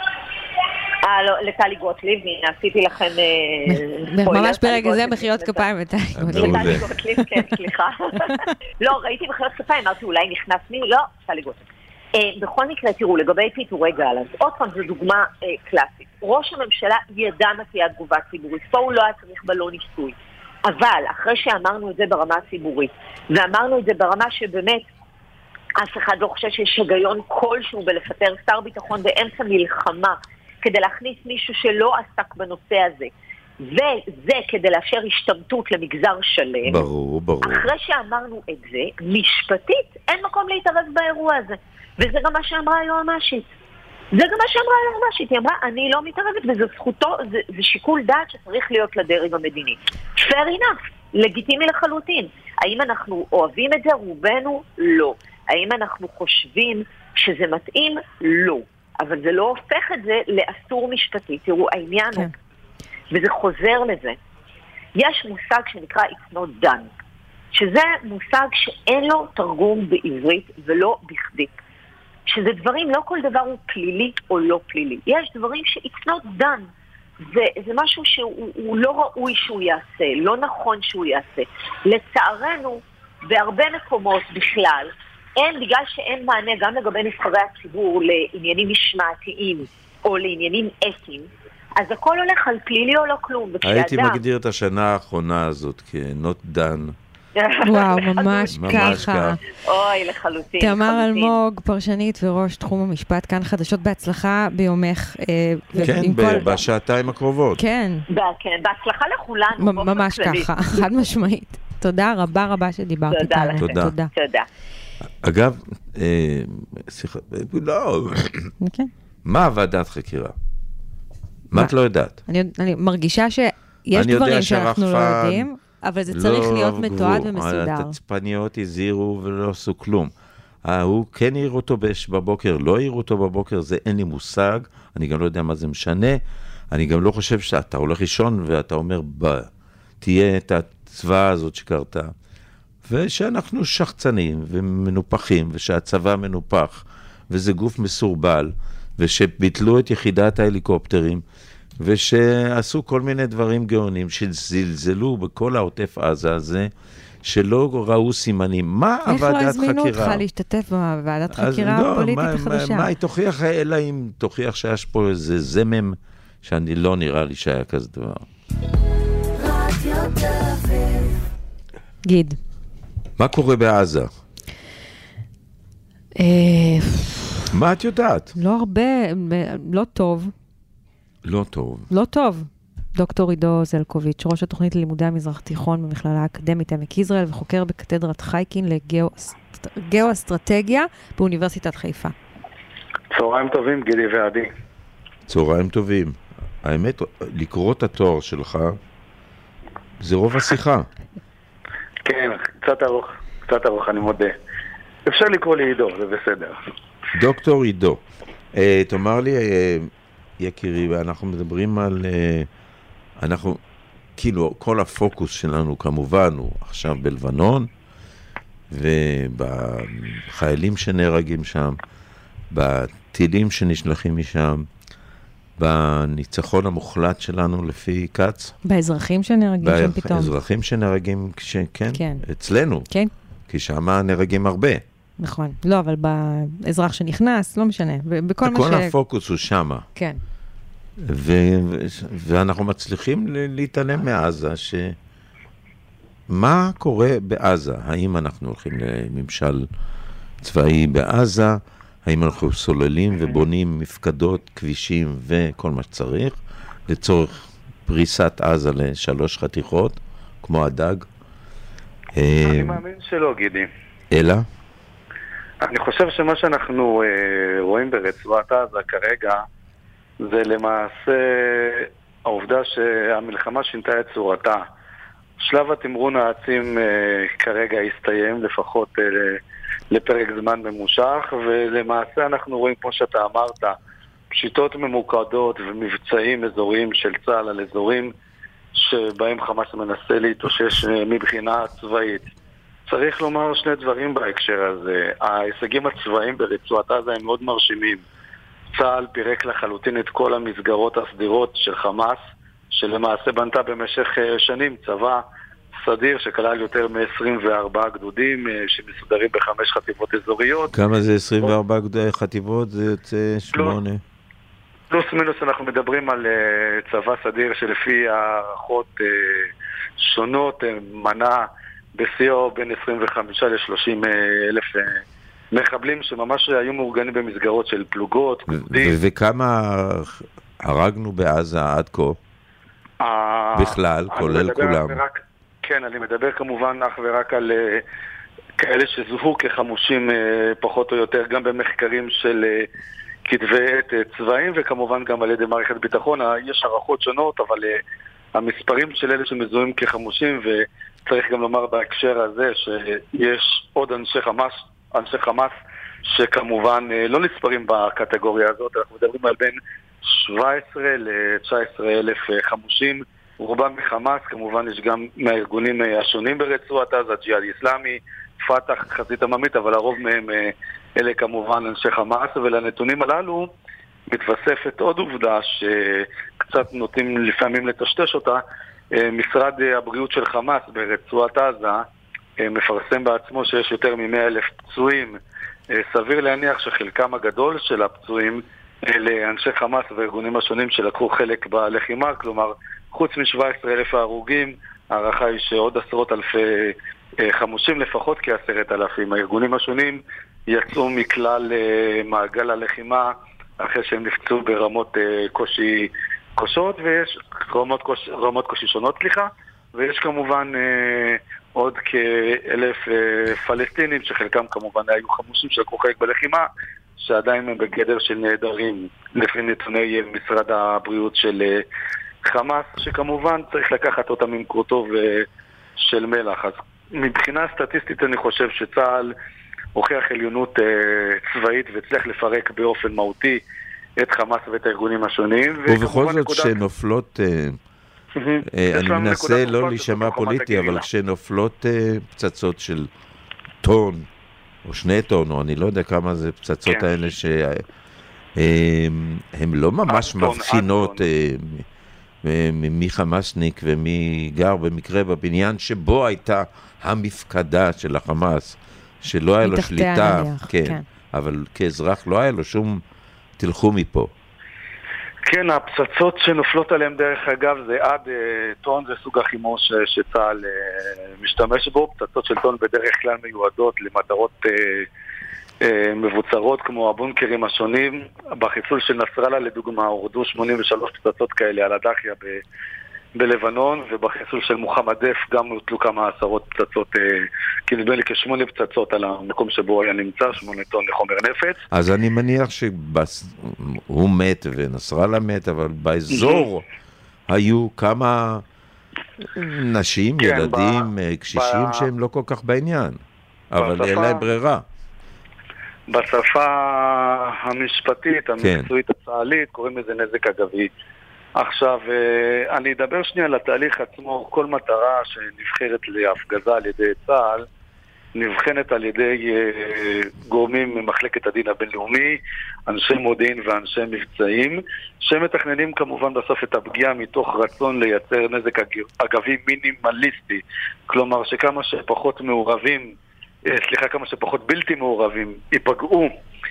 אה, לא, לטלי גוטליב, הנה, עשיתי לכם... ממש ברגע זה מחיאות כפיים לטלי גוטליב. לטלי גוטליב, כן, סליחה. לא, ראיתי מחיאות כפיים, אמרתי, אולי נכנס מי? לא, טלי גוטליב. בכל מקרה, תראו, לגבי פיטורי גלנט, עוד פעם, זו דוגמה קלאסית. ראש הממשלה ידע מה תהיה תגובה ציבורית, פה הוא לא היה צריך בלון ניסוי. אבל, אחרי שאמרנו את זה ברמה הציבורית, ואמרנו את זה ברמה שבאמת, אף אחד לא חושב שיש היגיון כלשהו בלפטר שר ביטחון באמצע מלחמה, כדי להכניס מישהו שלא עסק בנושא הזה, וזה כדי לאפשר השתמטות למגזר שלם. ברור, ברור. אחרי שאמרנו את זה, משפטית אין מקום להתערב באירוע הזה. וזה גם מה שאמרה היועמ"שית. זה גם מה שאמרה היועמ"שית. היא אמרה, אני לא מתערבת, וזה זכותו, זה, זה שיקול דעת שצריך להיות לדרג המדיני. fair enough, לגיטימי לחלוטין. האם אנחנו אוהבים את זה? רובנו לא. האם אנחנו חושבים שזה מתאים? לא. אבל זה לא הופך את זה לאסור משפטי. תראו, העניין הוא, וזה חוזר לזה. יש מושג שנקרא it's not done, שזה מושג שאין לו תרגום בעברית ולא בכדי. שזה דברים, לא כל דבר הוא פלילי או לא פלילי. יש דברים ש-it's not done. זה, זה משהו שהוא לא ראוי שהוא יעשה, לא נכון שהוא יעשה. לצערנו, בהרבה מקומות בכלל, אין, בגלל שאין מענה גם לגבי נבחרי הציבור לעניינים משמעתיים או לעניינים אתיים, אז הכל הולך על פלילי או לא כלום. הייתי מגדיר את השנה האחרונה הזאת כ-not done. וואו, ממש ככה. אוי, לחלוטין. תמר אלמוג, פרשנית וראש תחום המשפט, כאן חדשות בהצלחה ביומך. כן, בשעתיים הקרובות. כן. בהצלחה לכולנו. ממש ככה, חד משמעית. תודה רבה רבה שדיברת איתנו. תודה. תודה. אגב, סליחה, לא, מה ועדת חקירה? מה את לא יודעת? אני מרגישה שיש דברים שאנחנו לא יודעים, אבל זה צריך להיות מתועד ומסודר. התצפניות הזהירו ולא עשו כלום. הוא כן העיר אותו בבוקר, לא העיר אותו בבוקר, זה אין לי מושג, אני גם לא יודע מה זה משנה, אני גם לא חושב שאתה הולך לישון ואתה אומר, תהיה את הצבא הזאת שקרתה, ושאנחנו שחצנים ומנופחים, ושהצבא מנופח, וזה גוף מסורבל, ושביטלו את יחידת ההליקופטרים, ושעשו כל מיני דברים גאונים, שזלזלו בכל העוטף עזה הזה, שלא ראו סימנים. מה הוועדת חקירה? איך לא הזמינו אותך להשתתף בוועדת חקירה לא, פוליטית מה, החדשה? מה, מה היא תוכיח, אלא אם תוכיח שיש פה איזה זמם, שאני לא נראה לי שהיה כזה דבר. גיד. מה קורה בעזה? מה את יודעת? לא הרבה, לא טוב. לא טוב. לא טוב. דוקטור עידו זלקוביץ', ראש התוכנית ללימודי המזרח תיכון במכללה האקדמית עמק יזרעאל, וחוקר בקתדרת חייקין לגאו-אסטרטגיה באוניברסיטת חיפה. צהריים טובים, גילי ועדי. צהריים טובים. האמת, לקרוא את התואר שלך, זה רוב השיחה. כן, קצת ארוך, קצת ארוך, אני מודה. אפשר לקרוא לי עידו, זה בסדר. דוקטור עידו, אה, תאמר לי, אה, יקירי, אנחנו מדברים על, אה, אנחנו, כאילו, כל הפוקוס שלנו כמובן הוא עכשיו בלבנון, ובחיילים שנהרגים שם, בטילים שנשלחים משם, בניצחון המוחלט שלנו לפי קץ. באזרחים שנהרגים שם פתאום. באזרחים שנהרגים, כן, כן. אצלנו. כן. כי שם נהרגים הרבה. נכון. לא, אבל באזרח שנכנס, לא משנה. בכל מה ש... כל הפוקוס הוא שמה. כן. ואנחנו מצליחים להתעלם מעזה, מה קורה בעזה? האם אנחנו הולכים לממשל צבאי בעזה? האם אנחנו סוללים ובונים מפקדות, כבישים וכל מה שצריך, לצורך פריסת עזה לשלוש חתיכות, כמו הדג? אני מאמין שלא, גידי. אלא? אני חושב שמה שאנחנו רואים ברצועת עזה כרגע, זה למעשה העובדה שהמלחמה שינתה את צורתה. שלב התמרון העצים כרגע הסתיים, לפחות לפרק זמן ממושך, ולמעשה אנחנו רואים, כמו שאתה אמרת, פשיטות ממוקדות ומבצעים אזוריים של צה"ל על אזורים שבהם חמאס מנסה להתאושש מבחינה צבאית. צריך לומר שני דברים בהקשר הזה. ההישגים הצבאיים ברצועת עזה הם מאוד מרשימים. צה"ל פירק לחלוטין את כל המסגרות הסדירות של חמאס, שלמעשה בנתה במשך שנים צבא סדיר שכלל יותר מ-עשרים וארבעה גדודים שמסודרים בחמש חטיבות אזוריות. כמה זה עשרים וארבע חטיבות? זה יוצא שמונה. פלוס מינוס אנחנו מדברים על צבא סדיר שלפי הערכות שונות מנה בשיאו בין עשרים וחמישה לשלושים אלף מחבלים שממש היו מאורגנים במסגרות של פלוגות, גדודים. וכמה הרגנו בעזה עד כה? בכלל, כולל כולם. כן, אני מדבר כמובן אך ורק על כאלה שזוהו כחמושים פחות או יותר, גם במחקרים של כתבי עת צבאיים, וכמובן גם על ידי מערכת ביטחון. יש הערכות שונות, אבל המספרים של אלה שמזוהים כחמושים, וצריך גם לומר בהקשר הזה שיש עוד אנשי חמאס, אנשי חמאס שכמובן לא נספרים בקטגוריה הזאת. אנחנו מדברים על בין שבע עשרה ל-תשע עשרה אלף חמושים, רובם מחמאס, כמובן יש גם מהארגונים השונים ברצועת עזה, ג'יהאד אסלאמי, פתח, חזית עממית, אבל הרוב מהם אלה כמובן אנשי חמאס, ולנתונים הללו מתווספת עוד עובדה שקצת נוטים לפעמים לטשטש אותה. משרד הבריאות של חמאס ברצועת עזה מפרסם בעצמו שיש יותר מ-מאה אלף פצועים. סביר להניח שחלקם הגדול של הפצועים אלה אנשי חמאס והארגונים השונים שלקחו חלק בלחימה, כלומר חוץ מ-שבע עשרה אלף ההרוגים, הערכה היא שעוד עשרות אלפי חמושים, לפחות כעשרת אלפים. הארגונים השונים יצאו מכלל מעגל הלחימה אחרי שהם נפצעו ברמות קושי קושות, ויש רמות קושי, רמות קושי שונות, סליחה, ויש כמובן עוד כאלף פלסטינים שחלקם כמובן היו חמושים שלקחו חלק בלחימה, שעדיין הם בגדר של נהדרים לפי נתוני משרד הבריאות של חמאס, שכמובן צריך לקחת אותם עם קרוטו של מלח. אז מבחינה סטטיסטית אני חושב שצה"ל הוכיח עליונות צבאית והצליח לפרק באופן מהותי את חמאס ואת הארגונים השונים. ובכל זאת שנופלות, אני מנסה לא להישמע פוליטי, אבל כשנופלות פצצות של טון או שני טון, או אני לא יודע כמה זה פצצות האלה הן לא ממש מבחינות מי חמאסניק ומי גר במקרה בבניין שבו הייתה המפקדה של החמאס, שלא היה לו שליטה, כן, אבל כאזרח לא היה לו שום תלכו מפה. כן, הפצצות שנופלות עליהם דרך אגב זה עד טון, זה סוג החימוש שצה"ל משתמש בו. פצצות של טון בדרך כלל מיועדות למטרות מבוצרות כמו הבונקרים השונים. בחיסול של נסראללה לדוגמה הורדו שמונים ושלוש פצצות כאלה על הדחיה ב- בלבנון, ובחיסול של מוחמד דף גם הוטלו כמה עשרות פצצות, כי נדמה לי כשמונה פצצות על המקום שבו היה נמצא, שמונה טון לחומר נפץ. אז אני מניח שהוא מת ונסראללה מת, אבל באזור היו כמה נשים, כן, ילדים, ב- קשישים ב- שהם לא כל כך בעניין, אבל בשפה- אין להם ברירה. בשפה המשפטית, המקצועית הצה"לית, קוראים לזה נזק אגבי. עכשיו, אני אדבר שנייה על התהליך עצמו. כל מטרה שנבחרת להפגזה על ידי צה"ל, נבחנת על ידי גורמים ממחלקת הדין הבינלאומי, אנשי מודיעין ואנשי מבצעים, שמתכננים כמובן בסוף את הפגיעה מתוך רצון לייצר נזק אגבי מינימליסטי. כלומר, שכמה שפחות מעורבים, סליחה, כמה שפחות בלתי מעורבים, ייפגעו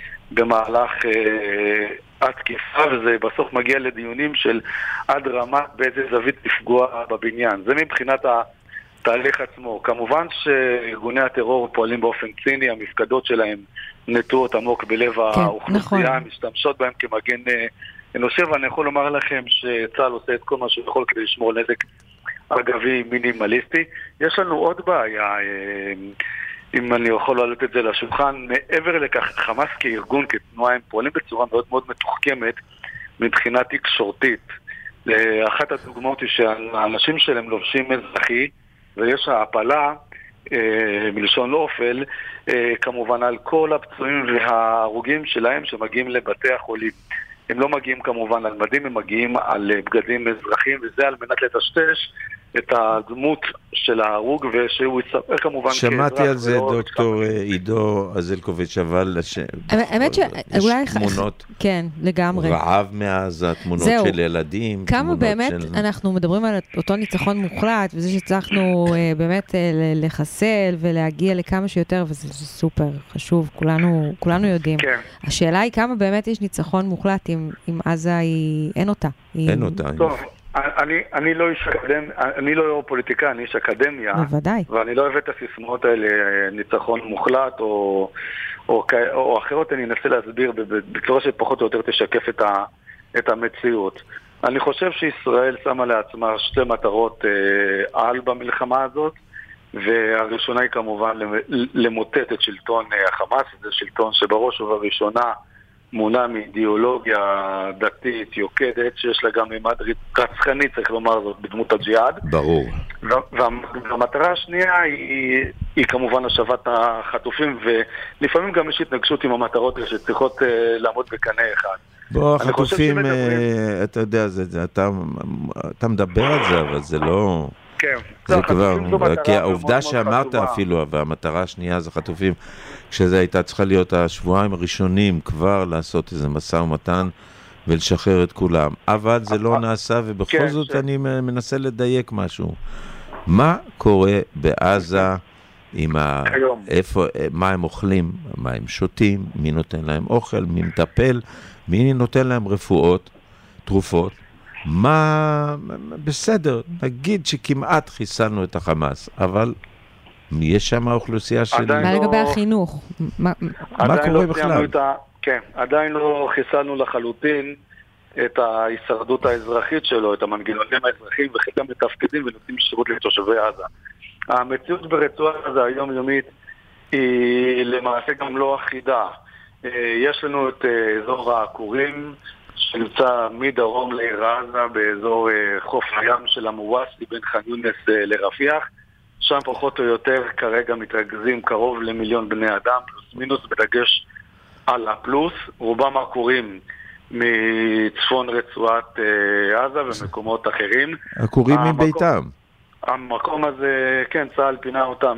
במהלך אה, התקיפה, וזה בסוף מגיע לדיונים של עד רמת באיזה זווית לפגוע בבניין. זה מבחינת התהליך עצמו. כמובן שארגוני הטרור פועלים באופן ציני, המפקדות שלהם נטועות עמוק בלב כן, האוכלוסייה, נכון. משתמשות בהם כמגן אה, אנושי, ואני יכול לומר לכם שצה"ל עושה את כל מה שהוא יכול כדי לשמור נזק אגבי מינימליסטי. יש לנו עוד בעיה, אה, אם אני יכול להעלות את זה לשולחן, מעבר לכך, חמאס כארגון, כתנועה, הם פועלים בצורה מאוד מאוד מתוחכמת מבחינה תקשורתית. אחת הדוגמאות היא שהאנשים שלהם לובשים אזרחי, ויש ההפלה, אה, מלשון לא אופל, אה, כמובן על כל הפצועים וההרוגים שלהם שמגיעים לבתי החולים. הם לא מגיעים כמובן על מדים, הם מגיעים על בגדים אזרחיים, וזה על מנת לטשטש את הדמות של ההרוג, ושהוא יספר כמובן כאזרח. שמעתי על זה דוקטור עידו אזלקוביץ', אבל האמת שאולי תמונות, כן, לגמרי. רעב מעזה, תמונות של ילדים. כמה באמת אנחנו מדברים על אותו ניצחון מוחלט, וזה שצריכנו באמת לחסל ולהגיע לכמה שיותר, וזה סופר חשוב, כולנו יודעים. השאלה היא כמה באמת יש ניצחון מוחלט, אם עזה אין אותה. אין אותה. טוב. אני, אני לא איש אקדמיה, אני לא פוליטיקאי, אני איש אקדמיה. בוודאי. ואני לא אוהב את הסיסמאות האלה, ניצחון מוחלט או, או, או אחרות, אני אנסה להסביר בצורה שפחות או יותר תשקף את, ה, את המציאות. אני חושב שישראל שמה לעצמה שתי מטרות אה, על במלחמה הזאת, והראשונה היא כמובן למוטט את שלטון החמאס, זה שלטון שבראש ובראשונה מונע מאידיאולוגיה דתית יוקדת, שיש לה גם מימד רצחני, צריך לומר זאת, בדמות הג'יהאד. ברור. והמטרה השנייה היא, היא כמובן השבת החטופים, ולפעמים גם יש התנגשות עם המטרות שצריכות uh, לעמוד בקנה אחד. בוא, החטופים, uh, אתה יודע, זה, זה, אתה, אתה מדבר על זה, אבל זה לא... כן. זה כבר, כי העובדה שאמרת אפילו, והמטרה השנייה זה חטופים, כשזה הייתה צריכה להיות השבועיים הראשונים כבר לעשות איזה מסע ומתן ולשחרר את כולם. אבל זה לא נעשה, ובכל זאת אני מנסה לדייק משהו. מה קורה בעזה עם ה... איפה, מה הם אוכלים, מה הם שותים, מי נותן להם אוכל, מי מטפל, מי נותן להם רפואות, תרופות. מה, בסדר, נגיד שכמעט חיסלנו את החמאס, אבל יש שם האוכלוסייה של... מה לגבי החינוך? מה קורה בכלל? כן, עדיין לא חיסלנו לחלוטין את ההישרדות האזרחית שלו, את המנגנונים האזרחיים, וחלקם מתפקדים ונותנים שירות לתושבי עזה. המציאות ברצועת עזה היומיומית היא למעשה גם לא אחידה. יש לנו את אזור העקורים, שנמצא מדרום לעיר עזה, באזור חוף הים של המוואסי, בין ח'אן יונס לרפיח. שם פחות או יותר כרגע מתרכזים קרוב למיליון בני אדם, פלוס מינוס, בדגש על הפלוס. רובם עקורים מצפון רצועת עזה ומקומות אחרים. עקורים מביתם. המקום הזה, כן, צה"ל פינה אותם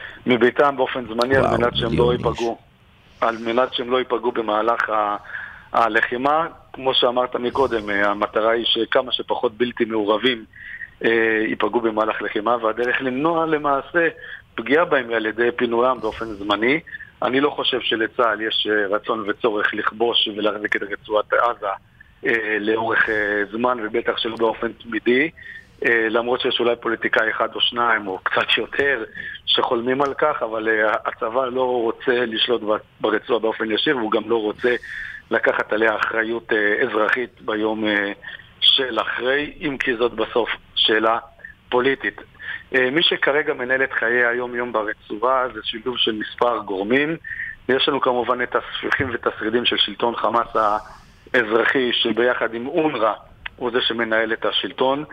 מביתם באופן זמני, על מנת שהם לא ייפגעו. על מנת שהם לא ייפגעו במהלך ה... הלחימה, כמו שאמרת מקודם, המטרה היא שכמה שפחות בלתי מעורבים ייפגעו במהלך לחימה, והדרך למנוע למעשה פגיעה בהם על ידי פינוים באופן זמני. אני לא חושב שלצה"ל יש רצון וצורך לכבוש ולהחזיק את רצועת עזה לאורך זמן, ובטח שלא באופן תמידי, למרות שיש אולי פוליטיקאי אחד או שניים או קצת יותר שחולמים על כך, אבל הצבא לא רוצה לשלוט ברצועה באופן ישיר, והוא גם לא רוצה לקחת עליה אחריות אזרחית ביום של אחרי, אם כי זאת בסוף שאלה פוליטית. מי שכרגע מנהל את חיי היום-יום ברצועה זה שילוב של מספר גורמים. יש לנו כמובן את הספיחים ואת השרידים של שלטון חמאס האזרחי, שביחד עם אונר"א הוא זה שמנהל את השלטון,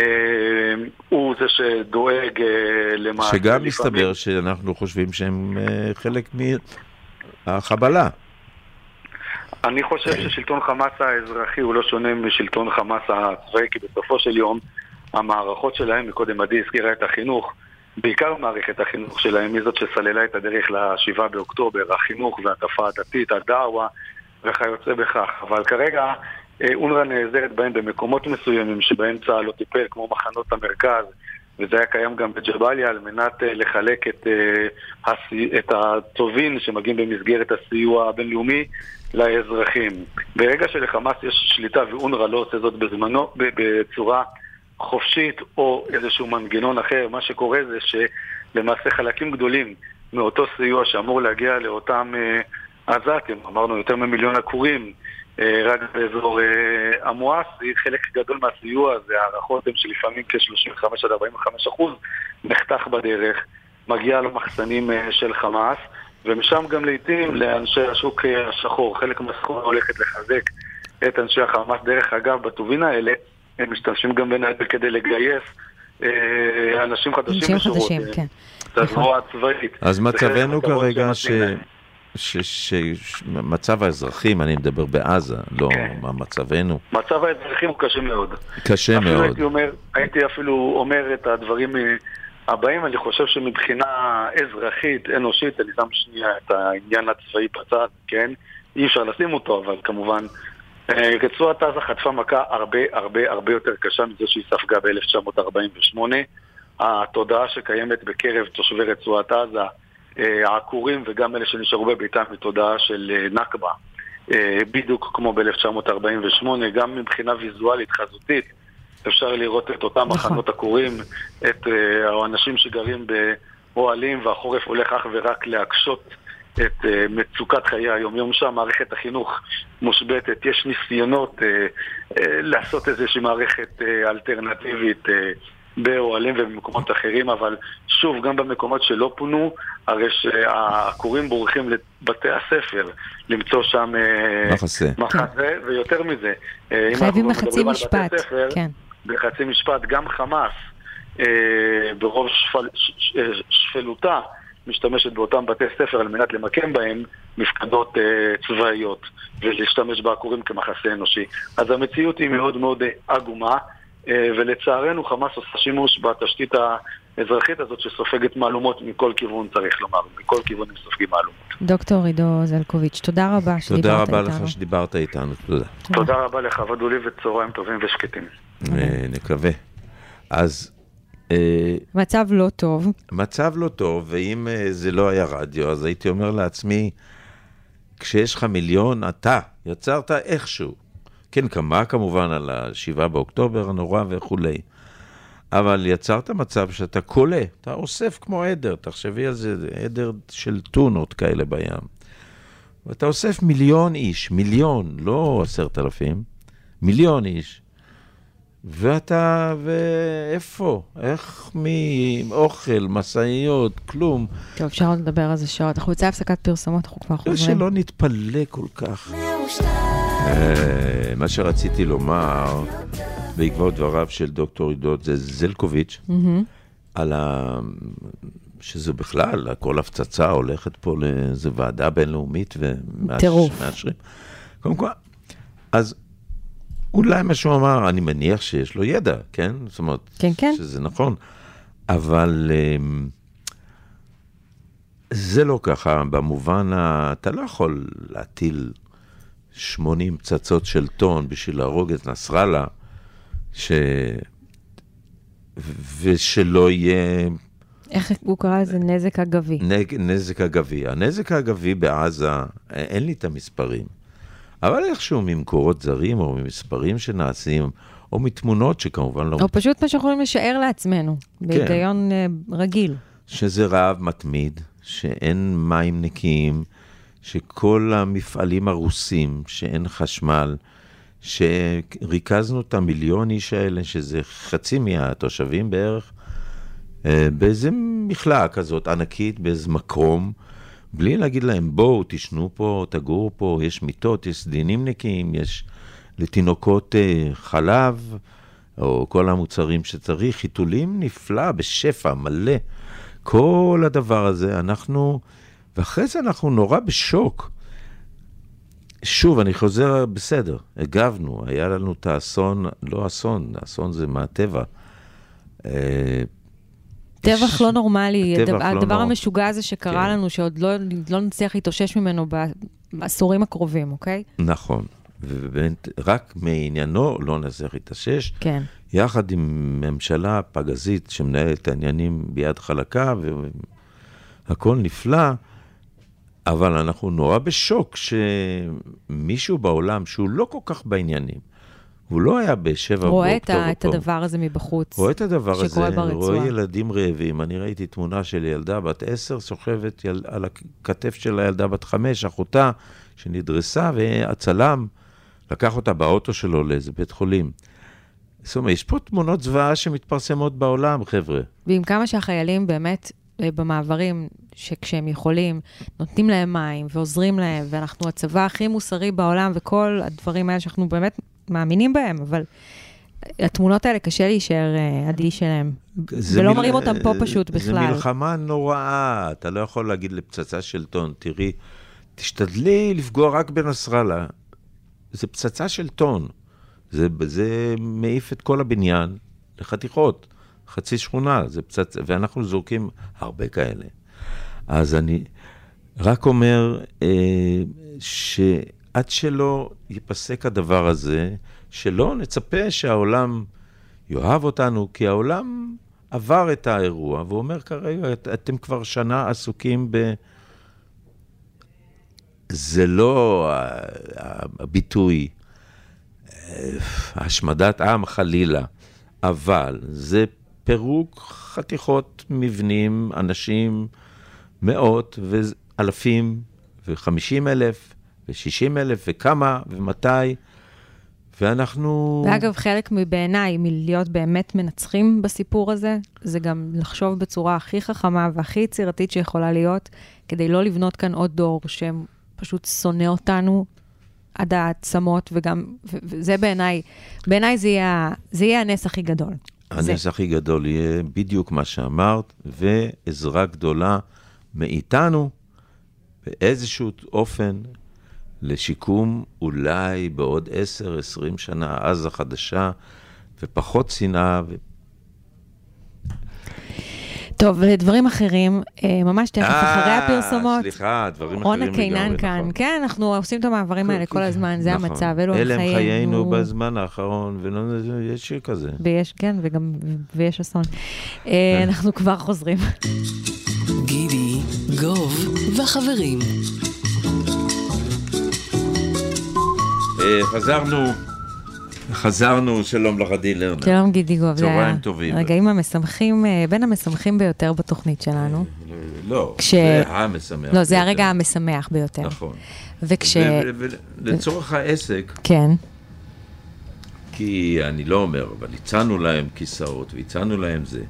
הוא זה שדואג למעשה. שגם מסתבר שאנחנו חושבים שהם חלק מהחבלה. אני חושב ששלטון חמאס האזרחי הוא לא שונה משלטון חמאס הצבאי, כי בסופו של יום המערכות שלהם, מקודם עדי הזכירה את החינוך, בעיקר מערכת החינוך שלהם, היא זאת שסללה את הדרך לשבעה באוקטובר, החינוך והטפה הדתית, הדעווה וכיוצא בכך. אבל כרגע אונר"א נעזרת בהם במקומות מסוימים שבהם צה"ל לא טיפל, כמו מחנות המרכז, וזה היה קיים גם בג'באליה, על מנת לחלק את, את הטובין שמגיעים במסגרת הסיוע הבינלאומי לאזרחים. ברגע שלחמאס יש שליטה ואונר"א לא עושה זאת בזמנו, בצורה חופשית או איזשהו מנגנון אחר, מה שקורה זה שלמעשה חלקים גדולים מאותו סיוע שאמור להגיע לאותם עזתים, אמרנו יותר ממיליון עקורים, רק באזור המואסי, חלק גדול מהסיוע הזה, הערכות הם שלפעמים כ-שלושים וחמש עד ארבעים וחמישה אחוז נחתך בדרך, מגיע למחסנים של חמאס, ומשם גם לעתים לאנשי השוק השחור. חלק מהסחורה הולכת לחזק את אנשי החמאס. דרך אגב, בטובין האלה הם משתמשים גם בין היתר כדי לגייס אה, אנשים חדשים בשורות. חדשים, כן. זה הזרוע הצבאית. אז מצבנו כרגע ש... שמצב האזרחים, אני מדבר בעזה, לא מה מצבנו. מצב האזרחים הוא קשה מאוד. קשה מאוד. הייתי אומר, הייתי אפילו אומר את הדברים הבאים. אני חושב שמבחינה אזרחית, אנושית, אני שם שנייה את העניין הצבאי בצד, כן? אי אפשר לשים אותו, אבל כמובן רצועת עזה חטפה מכה הרבה הרבה הרבה יותר קשה מזה שהיא ספגה ב-אלף תשע מאות ארבעים ושמונה. התודעה שקיימת בקרב תושבי רצועת עזה, העקורים וגם אלה שנשארו בביתם, מתודעה של נקבה, בדיוק כמו ב-אלף תשע מאות ארבעים ושמונה. גם מבחינה ויזואלית חזותית אפשר לראות את אותם מחנות עקורים, את האנשים שגרים באוהלים, והחורף הולך אך ורק להקשות את מצוקת חיי היום יום שם. מערכת החינוך מושבתת, יש ניסיונות לעשות איזושהי מערכת אלטרנטיבית באוהלים ובמקומות אחרים, אבל שוב, גם במקומות שלא פונו, הרי שהעקורים בורחים לבתי הספר, למצוא שם מחסה. מחסה, ויותר מזה. חייבים בחצי משפט, כן. בחצי משפט, גם חמאס, ברוב שפלותה, משתמשת באותם בתי ספר על מנת למקם בהם מפקדות צבאיות, ולהשתמש בעקורים כמחסה אנושי. אז המציאות היא מאוד מאוד עגומה, ולצערנו חמאס עושה שימוש בתשתית האזרחית הזאת שסופגת מעלומות מכל כיוון, צריך לומר, מכל כיוון הם סופגים מעלומות. דוקטור עידו זלקוביץ', תודה רבה שדיברת איתנו. תודה רבה לך שדיברת איתנו, תודה. תודה רבה לך, עבדו לי וצהריים טובים ושקטים. נקווה. אז... מצב לא טוב. מצב לא טוב, ואם זה לא היה רדיו, אז הייתי אומר לעצמי, כשיש לך מיליון, אתה יצרת איכשהו. כן, כמה כמובן על השבעה באוקטובר הנורא וכולי. אבל יצרת מצב שאתה קולה, אתה אוסף כמו עדר, תחשבי על זה, עדר של טונות כאלה בים. ואתה אוסף מיליון איש, מיליון, לא עשרת אלפים, מיליון איש. ואתה, ואיפה? איך מאוכל, מסעיות, כלום. טוב, אפשר לדבר על זה שעות. אנחנו יוצא הפסקת פרסומות, אנחנו כבר חוזרים. שלא נתפלא כל כך. מה שרציתי לומר, בעקבות דבריו של דוקטור עידו זלקוביץ', על ה... שזה בכלל, כל הפצצה הולכת פה לאיזו ועדה בינלאומית ומאשרים. קודם כל, אז אולי מה שהוא אמר, אני מניח שיש לו ידע, כן? זאת אומרת, כן, כן. שזה נכון. אבל זה לא ככה, במובן, אתה לא יכול להטיל שמונים פצצות של טון בשביל להרוג את נסראללה, ש... ושלא יהיה... איך הוא קרא לזה? נזק אגבי. נג... נזק אגבי. הנזק האגבי בעזה, אין לי את המספרים, אבל איכשהו ממקורות זרים, או ממספרים שנעשים, או מתמונות שכמובן לא... או פשוט מה שיכולים לשער לעצמנו, בהיגיון כן. רגיל. שזה רעב מתמיד, שאין מים נקיים, שכל המפעלים הרוסים, שאין חשמל, שריכזנו את המיליון איש האלה, שזה חצי מהתושבים בערך, באיזה מכלאה כזאת ענקית, באיזה מקום, בלי להגיד להם, בואו, תשנו פה, תגורו פה, יש מיטות, יש סדינים נקיים, יש לתינוקות חלב, או כל המוצרים שצריך, חיתולים נפלא, בשפע, מלא. כל הדבר הזה, אנחנו, ואחרי זה אנחנו נורא בשוק. שוב, אני חוזר בסדר, הגבנו, היה לנו את האסון, לא אסון, האסון זה מהטבע. טבח לא נורמלי, הדבר המשוגע הזה שקרה לנו, שעוד לא נצליח להתאושש ממנו בעשורים הקרובים, אוקיי? נכון, ורק מעניינו לא נצליח להתאושש, יחד עם ממשלה פגזית שמנהלת את העניינים ביד חלקה, והכל נפלא, אבל אנחנו נורא בשוק שמישהו בעולם שהוא לא כל כך בעניינים, הוא לא היה בשבע רואה את, את הדבר הזה מבחוץ. רואה את הדבר הזה, רואה ילדים רעבים. אני ראיתי תמונה של ילדה בת עשר, סוחבת יל... על הכתף של הילדה בת חמש, אחותה שנדרסה, והצלם לקח אותה באוטו שלו לאיזה בית חולים. זאת אומרת, יש פה תמונות זוועה שמתפרסמות בעולם, חבר'ה. ועם כמה שהחיילים באמת במעברים, שכשהם יכולים, נותנים להם מים ועוזרים להם, ואנחנו הצבא הכי מוסרי בעולם, וכל הדברים האלה שאנחנו באמת מאמינים בהם, אבל התמונות האלה קשה להישאר עדי שלהם, ולא מראים אותם פה פשוט בכלל. זה מלחמה נוראה, אתה לא יכול להגיד לפצצה של טון, תראי, תשתדלי לפגוע רק בנסראללה, זה פצצה של טון, זה, זה מעיף את כל הבניין לחתיכות, חצי שכונה, זה פצצ... ואנחנו זורקים הרבה כאלה. אז אני רק אומר אה, שעד שלא ייפסק הדבר הזה, שלא נצפה שהעולם יאהב אותנו, כי העולם עבר את האירוע, ואומר כרגע, את, אתם כבר שנה עסוקים ב... זה לא הביטוי, השמדת עם חלילה, אבל זה פירוק חתיכות מבנים, אנשים, מאות ואלפים וחמישים אלף ושישים אלף וכמה ומתי, ואנחנו... ואגב, חלק מבעיניי, מלהיות באמת מנצחים בסיפור הזה, זה גם לחשוב בצורה הכי חכמה והכי יצירתית שיכולה להיות, כדי לא לבנות כאן עוד דור שהם פשוט שונא אותנו עד העצמות, וגם, וזה בעיניי, בעיניי זה יהיה, זה יהיה הנס הכי גדול. הנס הכי גדול יהיה בדיוק מה שאמרת, ועזרה גדולה מאיתנו, באיזשהו אופן, לשיקום אולי בעוד עשר עשרים שנה, אז החדשה, ופחות שנאה. ו... טוב, לדברים אחרים, ממש תכף אחרי הפרסומות. סליחה, דברים אחרים רונה קינן כאן. כן, אנחנו עושים את המעברים האלה כל הזמן, זה המצב, אלו הם חיינו. אלה הם חיינו בזמן האחרון, ויש שיר כזה. ויש, כן, וגם, ויש אסון. אנחנו כבר חוזרים. גידי, גוב וחברים. חזרנו, חזרנו, שלום לך לרנר. שלום גידי גוב. צהריים טובים. רגעים המשמחים, בין המשמחים ביותר בתוכנית שלנו. לא, זה המשמח. לא, זה הרגע המשמח ביותר. נכון. וכש... לצורך העסק, כן. כי אני לא אומר, אבל הצענו להם כיסאות, והצענו להם זה.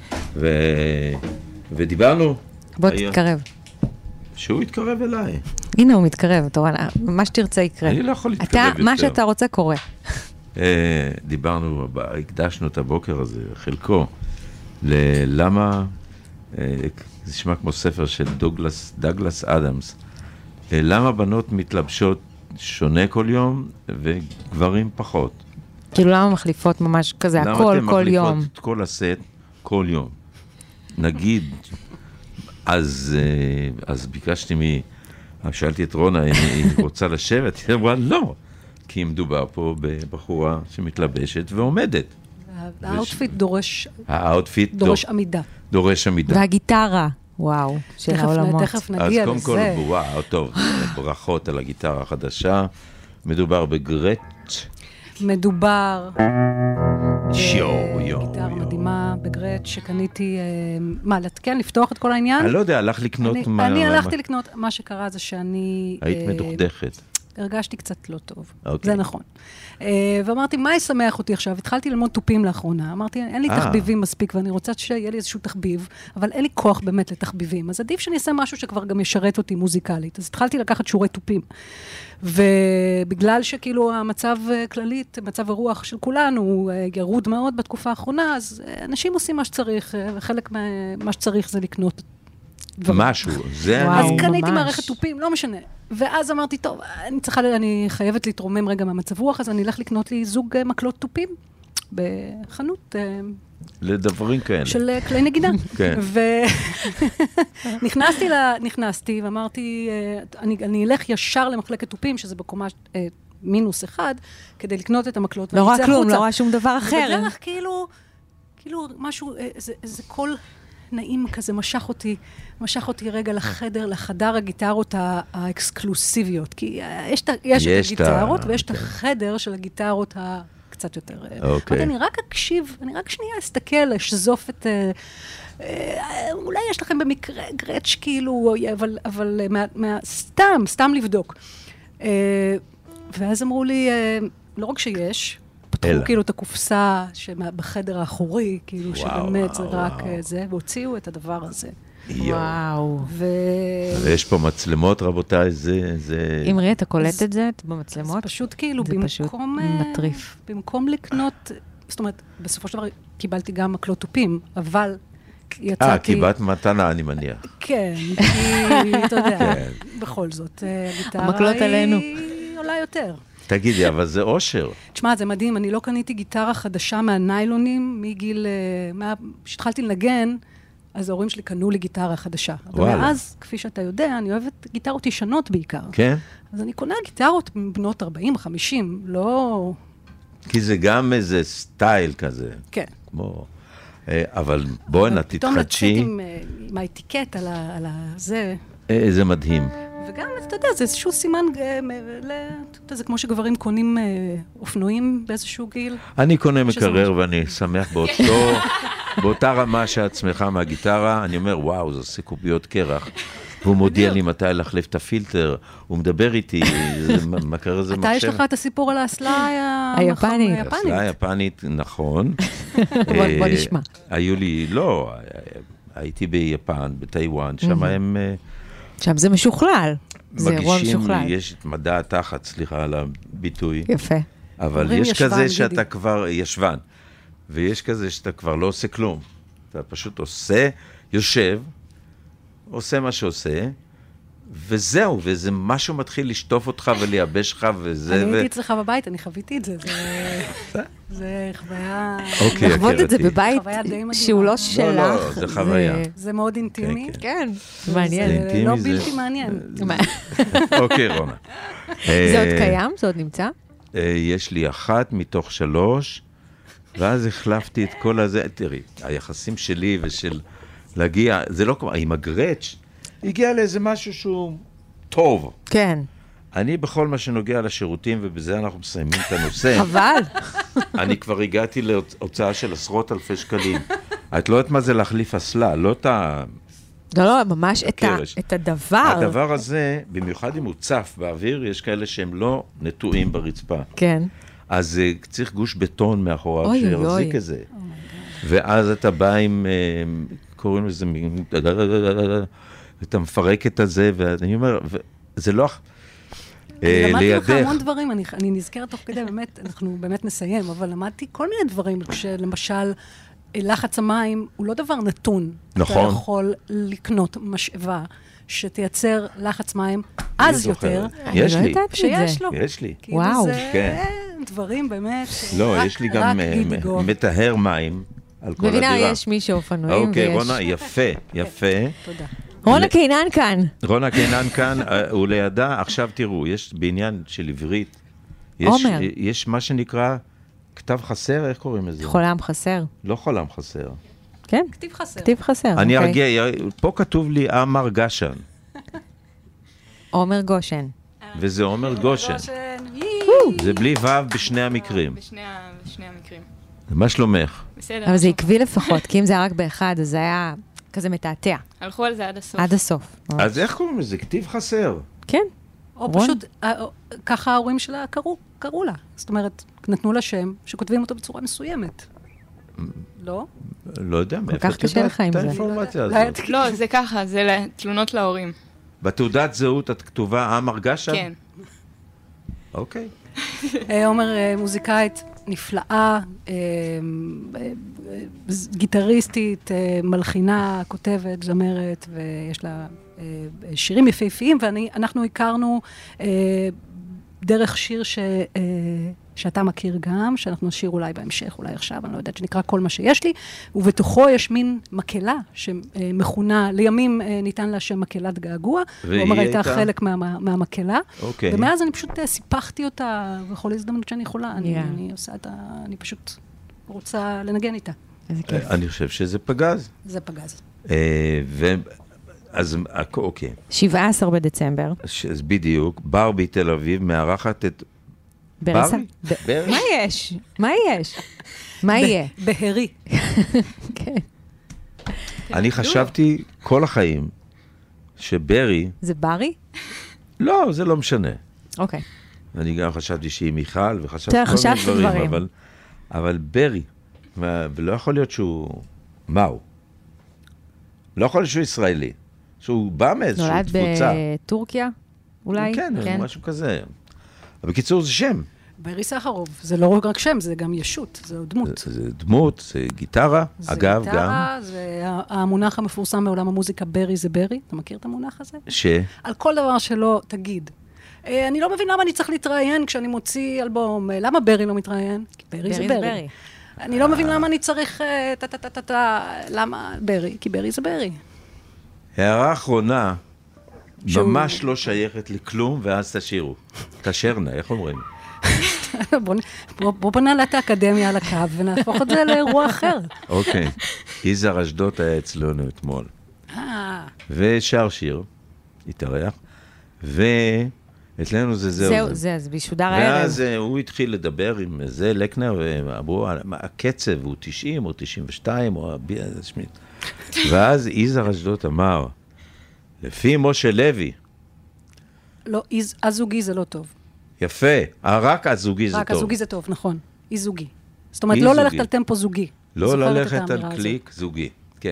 ודיברנו. בוא תתקרב. שהוא יתקרב אליי. הנה הוא מתקרב, אתה רואה, מה שתרצה יקרה. אני לא יכול להתקרב יותר. מה שאתה רוצה קורה. דיברנו, הקדשנו את הבוקר הזה, חלקו, ללמה, זה נשמע כמו ספר של דוגלס, דגלס אדמס, למה בנות מתלבשות שונה כל יום וגברים פחות. כאילו למה מחליפות ממש כזה, הכל, כל יום. למה אתם מחליפות את כל הסט כל יום? נגיד, אז, אז ביקשתי שאלתי את רונה, אם היא רוצה לשבת, היא אמרה, לא, כי מדובר פה בבחורה שמתלבשת ועומדת. האוטפיט דורש... האוטפיט דורש עמידה. דורש עמידה. והגיטרה, וואו, של העולמות. תכף נגיע לזה. אז קודם כל, וואו, טוב, ברכות על הגיטרה החדשה. מדובר בגרט. מדובר בגיטרה מדהימה בגרט שקניתי, מה, כן, לפתוח את כל העניין? אני לא יודע, הלך לקנות... אני הלכתי לקנות, מה שקרה זה שאני... היית מדוכדכת. הרגשתי קצת לא טוב, זה נכון. ואמרתי, מה ישמח אותי עכשיו? התחלתי ללמוד טופים לאחרונה, אמרתי, אין לי תחביבים מספיק, ואני רוצה שיהיה לי איזשהו תחביב, אבל אין לי כוח באמת לתחביבים, אז עדיף שאני אעשה משהו שכבר גם ישרת אותי מוזיקלית. אז התחלתי לקחת שיעורי טופים, ובגלל שכאילו המצב כללית, מצב הרוח של כולנו, הוא ירוד מאוד בתקופה האחרונה, אז אנשים עושים מה שצריך, וחלק מה שצריך זה לקנות משהו, זה אני... אז קניתי מערכת טופים, לא משנה. ואז אמרתי, טוב, אני צריכה, אני חייבת להתרומם רגע מהמצב רוח, אז אני אלך לקנות לי זוג מקלות טופים בחנות. לדברים כאלה. של כלי נגינה. כן. ונכנסתי נכנסתי ואמרתי, אני, אני אלך ישר למחלקת טופים, שזה בקומה מינוס אחד, כדי לקנות את המקלות. לא רואה כלום, לא רואה שום דבר אחר. ובדרך כאילו, כאילו משהו, זה, זה כל... נעים כזה, משך אותי, משך אותי רגע לחדר, לחדר הגיטרות האקסקלוסיביות, כי יש, יש את הגיטרות, ויש את החדר של הגיטרות הקצת יותר... אוקיי. אני רק אקשיב, אני רק שנייה אסתכל, אשזוף את... אולי יש לכם במקרה גרץ' כאילו, אבל, אבל מה, מה, סתם, סתם לבדוק. ואז אמרו לי, לא רק שיש, פתחו כאילו את הקופסה בחדר האחורי, כאילו שבאמת זה רק זה, והוציאו את הדבר הזה. וואו. ויש פה מצלמות, רבותיי, זה... אמרי, אתה קולט את זה במצלמות? זה פשוט כאילו, במקום... מטריף. במקום לקנות, זאת אומרת, בסופו של דבר קיבלתי גם מקלות טופים, אבל יצאתי... אה, קיבלת מתנה, אני מניח. כן, כי, אתה יודע, בכל זאת, הגיטרה היא עולה יותר. תגידי, אבל זה אושר. תשמע, זה מדהים, אני לא קניתי גיטרה חדשה מהניילונים, מגיל, כשהתחלתי לנגן, אז ההורים שלי קנו לי גיטרה חדשה. אבל מאז, כפי שאתה יודע, אני אוהבת גיטרות ישנות בעיקר. כן? אז אני קונה גיטרות בנות ארבעים חמישים, לא... כי זה גם איזה סטייל כזה. כן. כמו... אבל בואי נתתחדשי. פתאום לצאת עם האטיקט על זה. זה מדהים. וגם, אתה יודע, זה איזשהו סימן, זה כמו שגברים קונים אופנועים באיזשהו גיל. אני קונה מקרר ואני שמח באותו, באותה רמה שאת שמחה מהגיטרה, אני אומר, וואו, זה עושה קוביות קרח. והוא מודיע לי מתי להחליף את הפילטר, הוא מדבר איתי, מקרר זה מחשב. אתה יש לך את הסיפור על האסלה היפנית. האסלה היפנית, נכון. בוא נשמע. היו לי, לא, הייתי ביפן, בטיוואן, שם הם... שם זה משוכלל, זה אירוע משוכלל. מגישים, יש את מדע התחת, סליחה על הביטוי. יפה. אבל יש כזה שאתה כבר, ישבן, ויש כזה שאתה כבר לא עושה כלום. אתה פשוט עושה, יושב, עושה מה שעושה, וזהו, וזה משהו מתחיל לשטוף אותך ולייבש לך, וזה... אני הייתי אצלך בבית, אני חוויתי את זה, זה חוויה... אוקיי, לחוות את זה בבית שהוא לא שלך. לא, לא, זה חוויה. זה מאוד אינטימי. כן, מעניין. זה לא בלתי מעניין. אוקיי, רונה. זה עוד קיים? זה עוד נמצא? יש לי אחת מתוך שלוש, ואז החלפתי את כל הזה. תראי, היחסים שלי ושל להגיע, זה לא כמו, עם הגרץ' הגיע לאיזה משהו שהוא טוב. כן. אני בכל מה שנוגע לשירותים, ובזה אנחנו מסיימים את הנושא. אבל. אני כבר הגעתי להוצאה של עשרות אלפי שקלים. את לא יודעת מה זה להחליף אסלה, לא את ה... לא, לא, ממש את, ה, את הדבר. הדבר הזה, במיוחד אם הוא צף באוויר, יש כאלה שהם לא נטועים ברצפה. כן. אז צריך גוש בטון מאחוריו שיחזיק את זה. ואז אתה בא עם, קוראים לזה, אתה מפרק את הזה, ואני אומר, זה לא... אני למדתי לך המון דברים, אני, אני נזכרת תוך כדי, באמת, אנחנו באמת נסיים, אבל למדתי כל מיני דברים, כשלמשל, לחץ המים הוא לא דבר נתון. נכון. אתה יכול לקנות משאבה שתייצר לחץ מים אז יותר. יש לי. שיש לו. יש לי. וואו. זה דברים באמת. לא, יש לי גם מטהר מים. מבינה, יש מי שאופנועים. אוקיי, רונה, יפה, יפה. תודה. רונה קינן כאן. רונה קינן כאן, הוא לידה. עכשיו תראו, יש בעניין של עברית, יש, עומר. יש מה שנקרא כתב חסר, איך קוראים לזה? חולם חסר. לא חולם חסר. כן? כתיב חסר. כתיב חסר. אני אוקיי. ארגיע, פה כתוב לי אמר גשן, עומר גושן. וזה עומר גושן. זה בלי וו בשני המקרים. בשני ה- בשני המקרים. מה שלומך? בסדר. אבל זה עקבי לפחות, כי אם זה היה רק באחד, אז זה היה כזה מתעתע. הלכו על זה עד הסוף. עד הסוף. אז איך קוראים לזה? כתיב חסר. כן. או רון? פשוט, אה, ככה ההורים שלה קראו, קראו לה. זאת אומרת, נתנו לה שם שכותבים אותו בצורה מסוימת. לא? לא יודע, מאיפה כך קשה לך עם את זה. האינפורמציה אולי הזאת? את- לא, זה ככה, זה תלונות להורים. בתעודת זהות את כתובה אמר גשן? כן. אוקיי. אה, עומר אה, מוזיקאית נפלאה, אה, אה, אה, גיטריסטית, אה, מלחינה, כותבת, זמרת, ויש לה אה, שירים יפהפיים, ואנחנו הכרנו אה, דרך שיר ש, אה, שאתה מכיר גם, שאנחנו נשיר אולי בהמשך, אולי עכשיו, אני לא יודעת, שנקרא כל מה שיש לי, ובתוכו יש מין מקהלה שמכונה, לימים אה, ניתן לה שם מקהלת געגוע, והיא עומר הייתה הייתה? חלק מה, מהמקהלה, אוקיי. ומאז אני פשוט אה, סיפחתי אותה בכל הזדמנות שאני יכולה, אני, Yeah. אני עושה את ה... אני פשוט רוצה לנגן איתה. איזה כיף. אני חושב שזה פגז. זה פגז. אה, ו... אז אוקיי. שבעה עשר בדצמבר. ש- אז בדיוק, ברבי תל אביב מארחת את... ברסה. ברבי? ב- ברבי? מה יש? מה יש? מה יהיה? בהרי. כן. אני חשבתי כל החיים שברי... זה ברי? לא, זה לא משנה. אוקיי. אני גם חשבתי שהיא מיכל, וחשבתי תראה, כל מיני חשבת דברים. אבל, אבל ברי, מה- ולא יכול להיות שהוא... מהו? לא יכול להיות שהוא ישראלי. שהוא בא מאיזושהי נולד תפוצה. בטורקיה? אולי? כן, משהו כזה. אבל בקיצור זה שם. ברי סחרוב. זה לא רק שם, זה גם ישות, זה דמות. זה, זה דמות, זה גיטרה, זה אגב, גיטרה, גם. זה המונח המפורסם מעולם המוזיקה, ברי זה ברי. אתה מכיר את המונח הזה? ש... על כל דבר שלא תגיד. אה, אני לא מבין למה אני צריך להתראיין כשאני מוציא אלבום. אה, למה ברי לא מתראיין? כי ברי זה ברי. אני לא מבין למה אני צריך... אה, טה, טה, טה, טה, טה, למה ברי? כי ברי זה ברי. הערה אחרונה, שהוא- ממש לא שייכת לכלום, ואז תשאירו. תשרנה, איך אומרים? בוא נ- בוא בוא בוא נעלה את האקדמיה על הקו ונהפוך את זה לאירוע אחר. אוקיי. יזהר אשדוד היה אצלנו אתמול. אה, ושר שיר, התארח, ואצלנו זה זהו. זהו, זה, זה בשודר הערב. ואז אה, הוא התחיל לדבר עם זה, לקנר, ואמרו, מה, הקצב הוא תשעים או תשעים ושתיים, או... הבי- שמית. ואז יזהר אשדוד אמר, לפי משה לוי, לא, איז- הזוגי זה לא טוב. יפה, רק הזוגי זה רק טוב. הזוגי זה טוב, נכון. אי זוגי. זאת אומרת, אי לא זוגי. ללכת על טמפו זוגי. לא זוכרת את ללכת האמירה על הזאת. קליק זוגי, כן.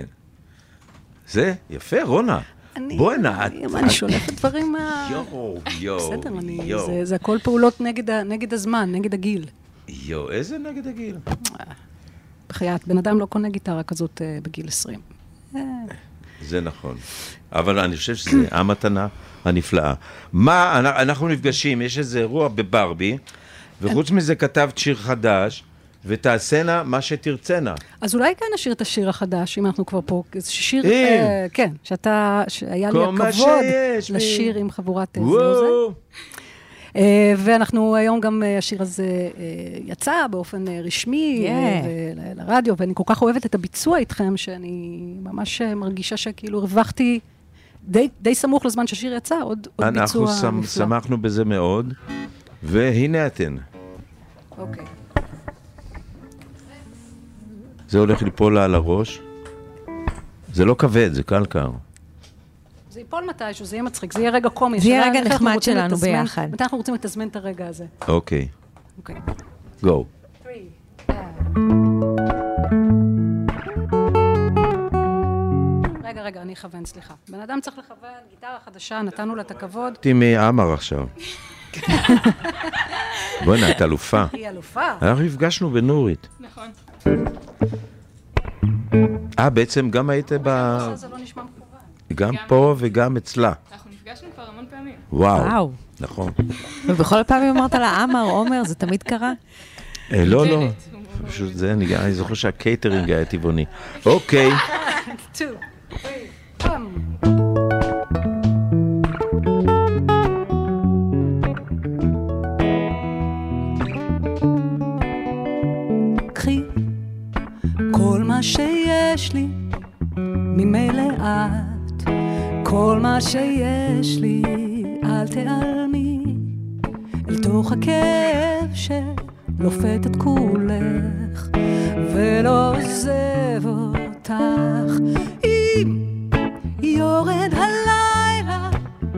זה יפה, רונה. אני- בואי נע... אני- אני שולפת דברים מה... יואו, יואו, בסדר, אני... יואו. זה- זה הכל פעולות נגד ה- נגד הזמן, נגד הגיל. יואו, איזה נגד הגיל? בחייאת, בן אדם לא קונה גיטרה כזאת אה, בגיל עשרים. אה, זה נכון. אבל אני חושב שזה המתנה הנפלאה. מה, אנ- אנחנו נפגשים, יש איזה אירוע בברבי, וחוץ מזה כתבת שיר חדש, ותעשנה מה שתרצנה. אז אולי כאן נשאיר את השיר החדש, אם אנחנו כבר פה, זה שיר, אם. אה, כן, שאתה, שהיה לי כל מה הכבוד שיש לי. לשיר עם חבורת אה, זה או זה. וואו. אה, ואנחנו היום גם, אה, השיר הזה אה, יצא באופן אה, רשמי Yeah. אה, ול- לרדיו, ואני כל כך אוהבת את הביצוע איתכם, שאני ממש אה, מרגישה שכאילו הרווחתי די, די סמוך לזמן שהשיר יצא, עוד, עוד ביצוע אנחנו נפלא. שמ- שמחנו בזה מאוד, והנה אתן. אוקיי. זה הולך ליפול לה על הראש. זה לא כבד, זה קל קר. זה ייפול מתישהו, זה יהיה מצחיק, זה יהיה רגע קומי. זה יהיה השאלה רגע איך אנחנו נחמד רוצים שלנו לתזמן- ביחד. מתי אנחנו רוצים לתזמן את הרגע הזה? אוקיי, אוקיי. גו. רגע, רגע, אני אכוון, סליחה. בן אדם צריך לכוון, גיטרה חדשה, נתנו לה את הכבוד. תימי עמר עכשיו. בוא'נה, את אלופה. היא אלופה. אנחנו נפגשנו בנורית. נכון. אה, בעצם גם היית ב... זה לא נשמע מכוון. גם פה וגם אצלה. אנחנו נפגשנו כבר המון פעמים. וואו. וואו. נכון. ובכל הפעמים אמרת לה, אמר, עומר, זה תמיד קרה? אה, לא, לא. דלת. פשוט זה, אני אני זוכר שהקייטרינג היה טבעוני. אוקיי. two, three, come. שיש לי, ממילא את, כל מה שיש לי, אל תעלמי, אל תוך הכאב שלופת את כולך, ולא עוזב אותך. אם יורד הלילה,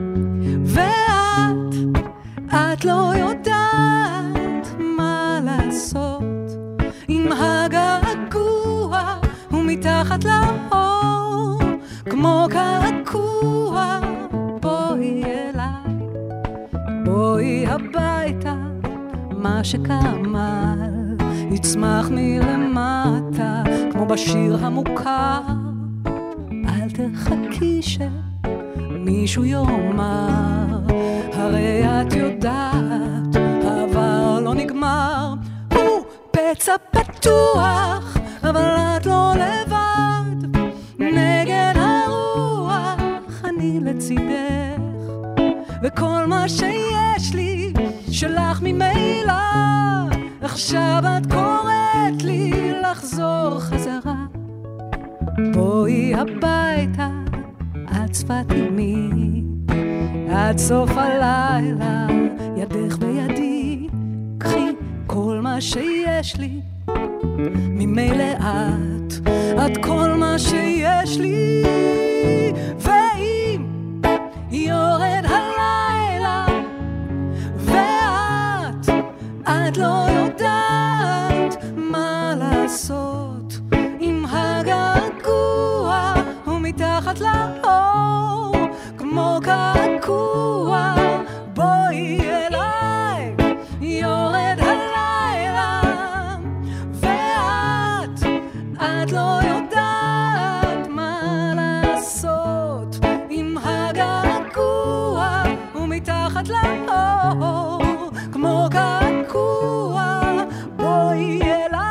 ואת, את לא יודעת מה לעשות, עם הגעגוע ומתחת לאור, כמו קעקוע, בואי אליי, בואי הביתה, מה שקמל יצמח מלמטה, כמו בשיר המוכר, אל תחכי שמישהו יאמר, הרי את יודעת, העבר לא נגמר, הוא פצע פתוח, אבל את לא לבד, נגד הרוח אני לצידך, וכל מה שיש לי שלך ממילא, עכשיו את קוראת לי לחזור חזרה, בואי הביתה, עד שפת אמי, עד סוף הלילה, ידך בידי, קחי כל מה שיש לי, ממילא את, את כל מה שיש לי, ואם יורד הלילה, ואת, את לא יודעת מה לעשות, עם הגעגוע ומתחת לאור, כמו קעקוע, בואי אליי, יורד הלילה, ואת, את לא יודעת מה לעשות, עם הגעגוע ומתחת לאור, כמו קעקוע, בואי אליי.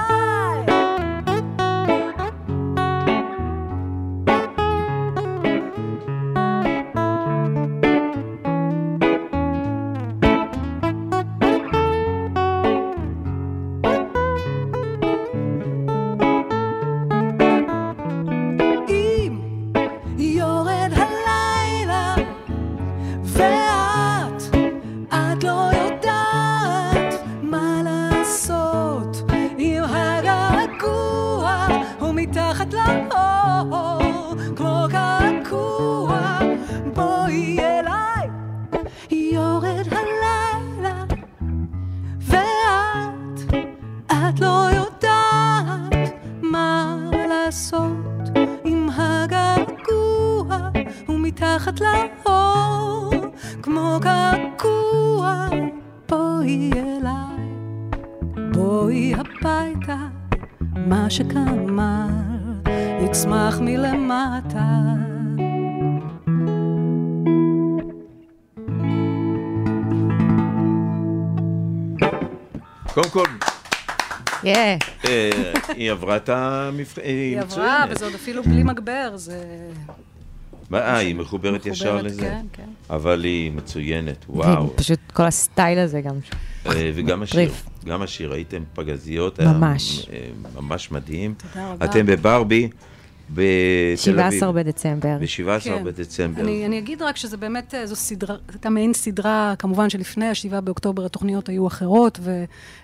מתחת לאור, כמו קעקוע, בואי אליי, בואי הביתה, מה שקמל יצמח מלמטה. קודם כל, כן. היא עברה את המבחן, היא עברה, וזה עוד אפילו בלי מגבר, זה... אה, היא מחוברת ישר לזה? כן, כן. אבל היא מצוינת, וואו. פשוט כל הסטייל הזה גם. וגם השיר, גם השיר, הייתם פגזיות. ממש. ממש מדהים. תודה רבה. אתם בברבי, בתל אביב. שבעה עשר בדצמבר. ב-שבעה עשר בדצמבר. אני אגיד רק שזה באמת, זו סדרה, הייתה מעין סדרה, כמובן שלפני השבעה באוקטובר התוכניות היו אחרות, ו...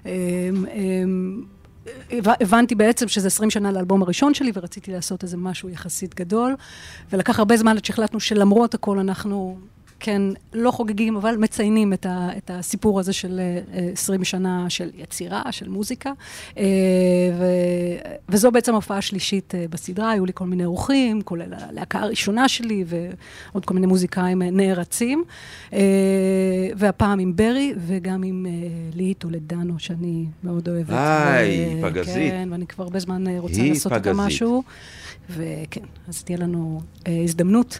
הבנתי בעצם שזה עשרים שנה לאלבום הראשון שלי, ורציתי לעשות איזה משהו יחסית גדול, ולקח הרבה זמן עד שהחלטנו שלמרות הכל אנחנו כן לא חוגגים, אבל מציינים את, ה, את הסיפור הזה של עשרים שנה של יצירה, של מוזיקה, ו, וזו בעצם ההופעה השלישית בסדרה, היו לי כל מיני אורחים, כולל הלהקה הראשונה שלי, ועוד כל מיני מוזיקאים נערצים, והפעם עם ברי, וגם עם ליהי טולדנו, שאני מאוד אוהבת. היי, פגזית. כן, ואני כבר הרבה זמן רוצה לעשות איתה משהו, וכן, אז תהיה לנו הזדמנות.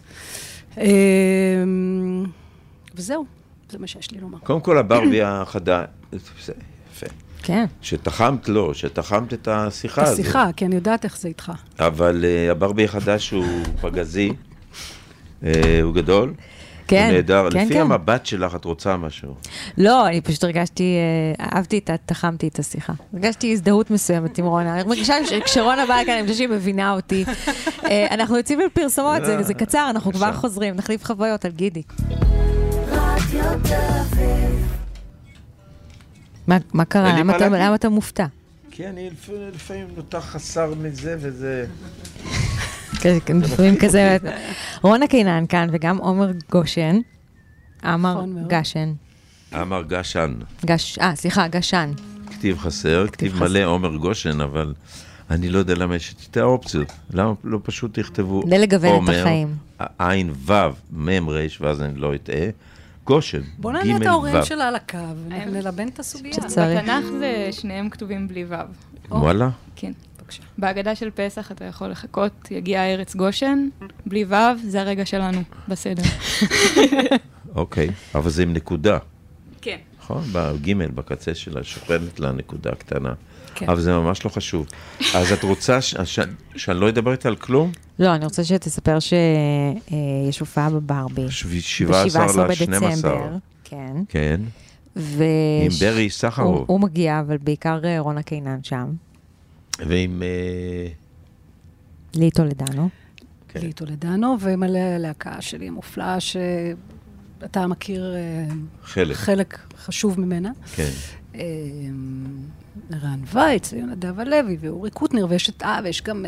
וזהו, זה מה שיש לי לומר. קודם כל, הברבי החדה, זה יפה. כן. שתחמת לו, שתחמת את השיחה הזאת. את השיחה, כי אני יודעת איך זה איתך. אבל הברבי החדש הוא פגזי, הוא גדול. כן, נהדר. כן, לפי כן. המבט שלך, את רוצה משהו. לא, אני פשוט הרגשתי, אהבתי את, תחמתי את השיחה. הרגשתי הזדהות מסוימת עם רונה. אני מרגישה שכשרונה באה כאן, אני חושבת שהיא מבינה אותי. אנחנו יוצאים לפרסומות, זה קצר, אנחנו כבר חוזרים, נחליף חוויות על גידי. מה קרה? למה אתה מופתע? כי אני לפעמים נותר חסר מזה וזה... לפעמים כזה... רונה קינן כאן, וגם עומר גושן, אמר גשן. אמר גשן. אה, סליחה, גשן. כתיב חסר, כתיב מלא עומר גושן, אבל אני לא יודע למה יש את האופציות. למה לא פשוט תכתבו לגוון את החיים. עין וו, מם רש, ואז אני לא אטעה. גושן, בוא נעלה את ההורים שלה על הקו, ונלבן את הסוגיה. בתנ"ך זה שניהם כתובים בלי וו. וואלה? כן. בהגדה של פסח אתה יכול לחכות, יגיע ארץ גושן, בלי וו, זה הרגע שלנו, בסדר. אוקיי, אבל זה עם נקודה. כן. נכון? בגימל, בקצה שלה, שוכנת לה נקודה קטנה. אבל זה ממש לא חשוב. אז את רוצה שאני לא אדבר איתה על כלום? לא, אני רוצה שתספר שיש הופעה בברבי. שבעה עשר ל-שנים עשר. כן. כן. עם ברי סחרוב. הוא מגיע, אבל בעיקר רונה קינן שם. ועם... לי טולדנו. לי טולדנו, ומלא להקה שלי מופלאה, שאתה מכיר חלק חשוב ממנה. כן. רן וייץ, יונדב הלוי, ואורי קוטנר, ויש את אה, ויש גם,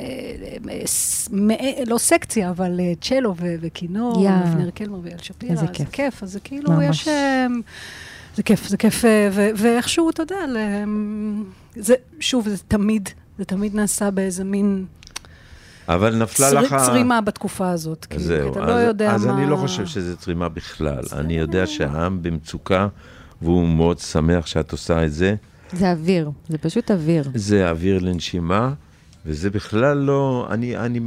לא סקציה, אבל צ'לו וכינור, אבנר קלמר ואל שפירה. איזה כיף. זה כיף, אז זה כאילו יש... זה כיף, זה כיף, ואיכשהו, אתה יודע, זה, שוב, זה תמיד, זה תמיד נעשה באיזה מין... אבל נפלה לך... צרימה בתקופה הזאת. זהו, אתה לא יודע אז מה... אני לא חושב שזה צרימה בכלל. אני יודע שהעם במצוקה, והוא מאוד שמח שאת עושה את זה. זה אוויר, זה פשוט אוויר. זה אוויר לנשימה, וזה בכלל לא... אני... אני...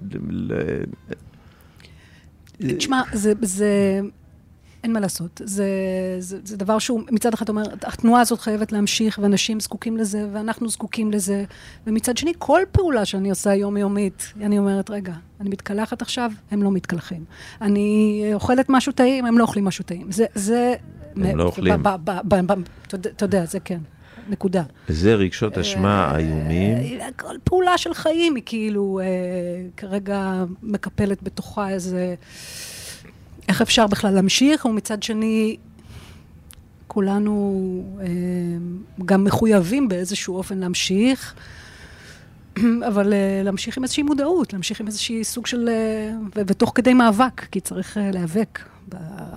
תשמע, זה... זה... אין מה לעשות. זה, זה, זה דבר שהוא, מצד אחד אומר, התנועה הזאת חייבת להמשיך, ואנשים זקוקים לזה, ואנחנו זקוקים לזה. ומצד שני, כל פעולה שאני עושה יומיומית, אני אומרת, רגע, אני מתקלחת עכשיו, הם לא מתקלחים. אני אוכלת משהו טעים, הם לא אוכלים משהו טעים. זה, זה... הם לא אוכלים. אתה יודע, זה כן. נקודה. זה רגשות אשמה איומים. כל פעולה של חיים היא כאילו, כרגע מקפלת בתוכה איזה... איך אפשר בכלל להמשיך, ומצד שני, כולנו אה, גם מחויבים באיזשהו אופן להמשיך, אבל אה, להמשיך עם איזושהי מודעות, להמשיך עם איזושהי סוג של... אה, ו- ותוך כדי מאבק, כי צריך אה, להיאבק ב-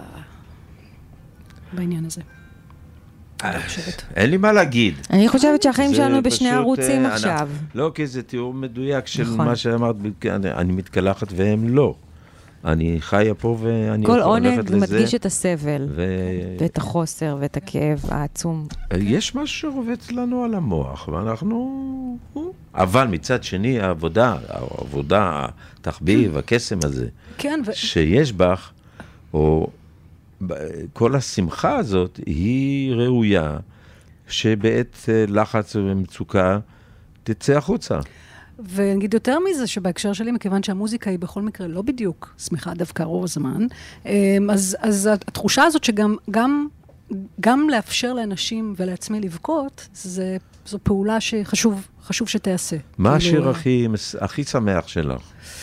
בעניין הזה. אין לי מה להגיד. אני חושבת שהחיים שלנו בשני ערוצים עכשיו. לא, כי זה תיאור מדויק של מה שאמרת, אני מתקלחת והם לא. אני חיה פה ואני יכול ללכת לזה. כל עונג מדגיש את הסבל, ו... ואת החוסר, ואת הכאב העצום. יש משהו שרובץ לנו על המוח, ואנחנו... אבל מצד שני, העבודה, העבודה, התחביב, הקסם הזה, כן, ו... שיש בך, או כל השמחה הזאת, היא ראויה, שבעת לחץ ומצוקה תצא החוצה. ונגיד יותר מזה, שבהקשר שלי, מכיוון שהמוזיקה היא בכל מקרה לא בדיוק שמחה דווקא רוב הזמן, אז, אז התחושה הזאת שגם גם, גם לאפשר לאנשים ולעצמי לבכות, זה, זו פעולה שחשוב חשוב שתעשה. מה השיר הכי, הכי שמח שלך?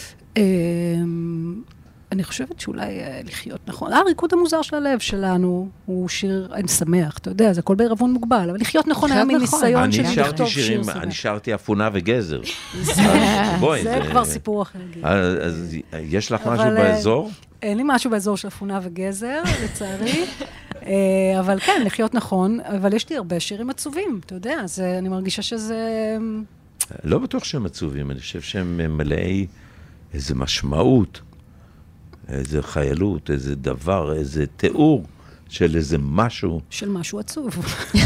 אני חושבת שאולי לחיות נכון. הריקוד המוזר של הלב שלנו הוא שיר, אני שמח, אתה יודע, זה הכל בערבון מוגבל, אבל לחיות נכון היה מין ניסיון שלי לכתוב שיר שמח. אני שרתי אפונה וגזר. זה כבר סיפור אחר. אז יש לך משהו באזור? אין לי משהו באזור של אפונה וגזר, לצערי. אבל כן, לחיות נכון, אבל יש לי הרבה שירים עצובים, אתה יודע, אני מרגישה שזה... לא בטוח שהם עצובים, אני חושב שהם מלאי איזו משמעות. איזה חיילות, איזה דבר, איזה תיאור של איזה משהו. של משהו עצוב.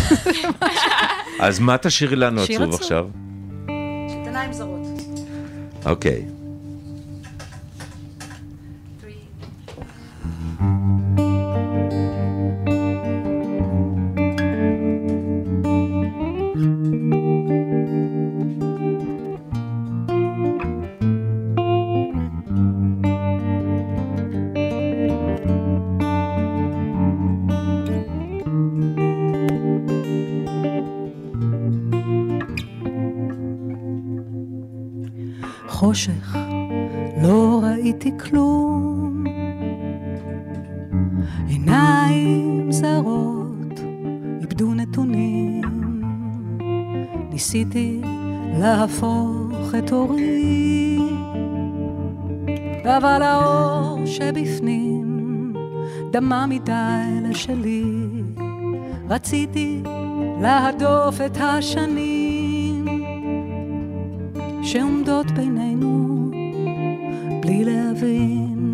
אז מה תשאירי לנו עצוב עכשיו? של עיניים זרות. אוקיי. חושך, לא ראיתי כלום. עיניים זרות איבדו נתונים. ניסיתי להפוך את אורי, אבל האור שבפנים דמה מדי לשלי. רציתי להדוף את השנים שעומדות בינינו בלי להבין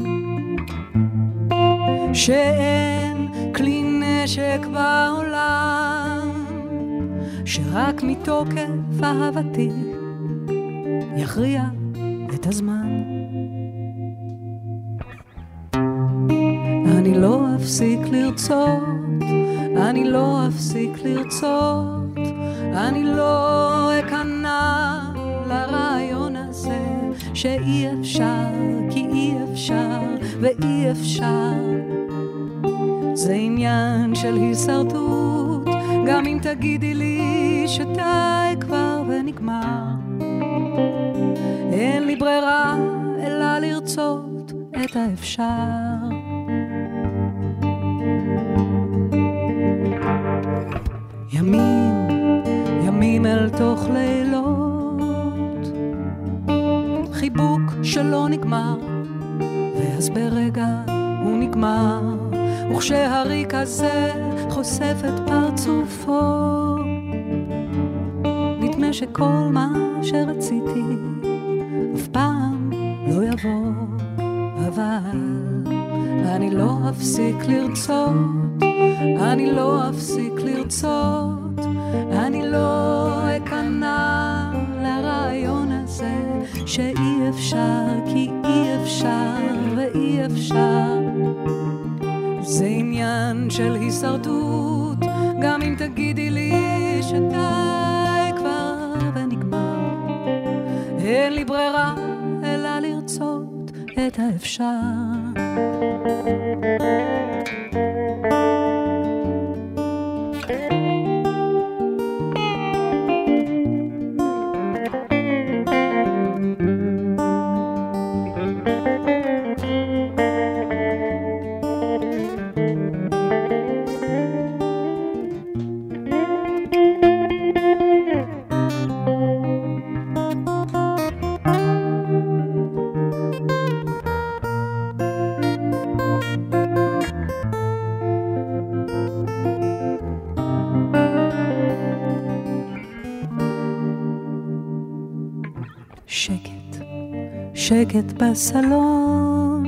שאין כלי נשק בעולם שרק מתוקף אהבתי יכריע את הזמן. אני לא אפסיק לרצות, אני לא אפסיק לרצות, אני לא אכנע לרעיון הזה שאי אפשר, כי אי אפשר ואי אפשר. זה עניין של הישרדות, גם אם תגידי לי שדי כבר ונגמר. אין לי ברירה אלא לרצות את האפשר. ימים, ימים אל תוך לילות, חיבוק שלא נגמר, ואז ברגע הוא נגמר, וכשהריק הזה חושף את פרצופו, נדמה שכל מה שרציתי אף פעם לא יבוא. אבל אני לא אפסיק לרצות, אני לא אפסיק לרצות, אני לא אכנע לרעיון הזה שאי אפשר, כי אי אפשר ואי אפשר. זה עניין של הישרדות, גם אם תגידי לי שדי כבר ונגמר. אין לי ברירה אלא לרצות את האפשר. שקט, שקט בסלון,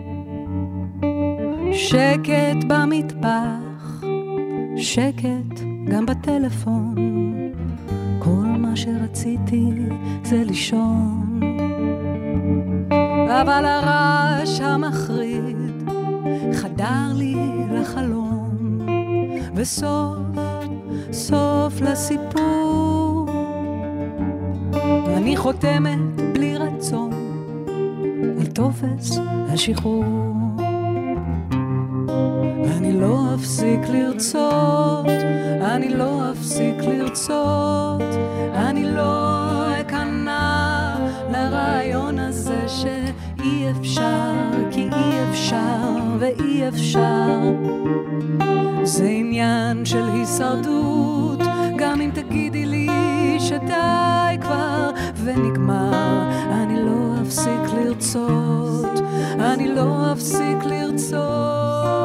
שקט במטבח, שקט גם בטלפון. כל מה שרציתי זה לישון, אבל הרעש המחריד חדר לי לחלום, וסוף, סוף לסיפור. אני חותמת בלי רצון על טופס השחרור. אני לא אפסיק לרצות, אני לא אפסיק לרצות, אני לא אכנע לרעיון הזה שאי אפשר, כי אי אפשר ואי אפשר. זה עניין של הישרדות, גם אם תגידי לי שדי כבר ונגמר. אני לא אפסיק לרצות, אני לא אפסיק לרצות.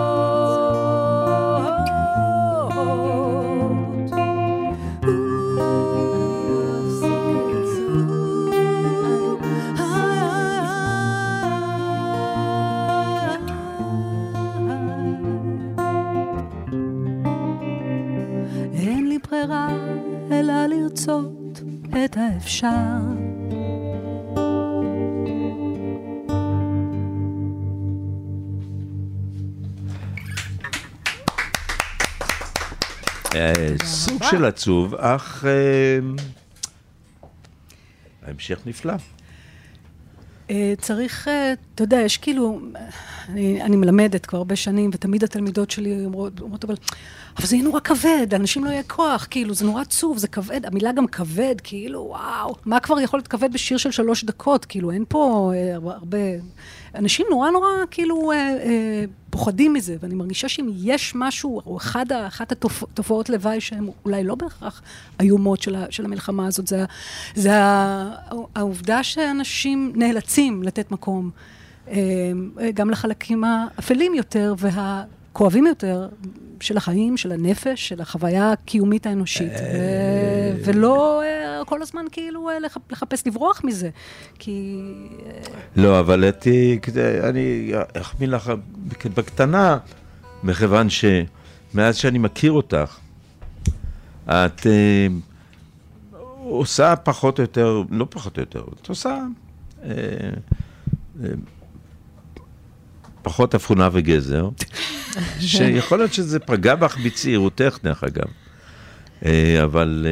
אין לי ברירה אלא לרצות את האפשר. סוג של עצוב, אך ההמשך נפלא. צריך, אתה יודע, יש כאילו, אני, אני מלמדת כבר הרבה שנים, ותמיד התלמידות שלי אומרות, אומרות, אבל, אבל זה יהיה נורא כבד, לאנשים לא יהיה כוח, כאילו, זה נורא עצוב, זה כבד, המילה גם כבד, כאילו, וואו, מה כבר יכול להיות כבד בשיר של שלוש דקות, כאילו, אין פה הרבה, אנשים נורא נורא, כאילו, אה, אה, פוחדים מזה, ואני מרגישה שאם יש משהו, או אחד, אחת התופעות לוואי שהן אולי לא בהכרח איומות של, של המלחמה הזאת, זה, זה העובדה שאנשים נאלצים לתת מקום, אה, גם לחלקים האפלים יותר, והכואבים יותר, של החיים, של הנפש, של החוויה הקיומית האנושית, ולא כל הזמן כאילו לחפש לברוח מזה, כי... לא, אבל אני אחמיא לך בקטנה, מכיוון שמאז שאני מכיר אותך, את עושה פחות או יותר, לא פחות או יותר, את עושה פחות אפונה וגזר, שיכול להיות שזה פגע בך בצעירותך, דרך אגב. אבל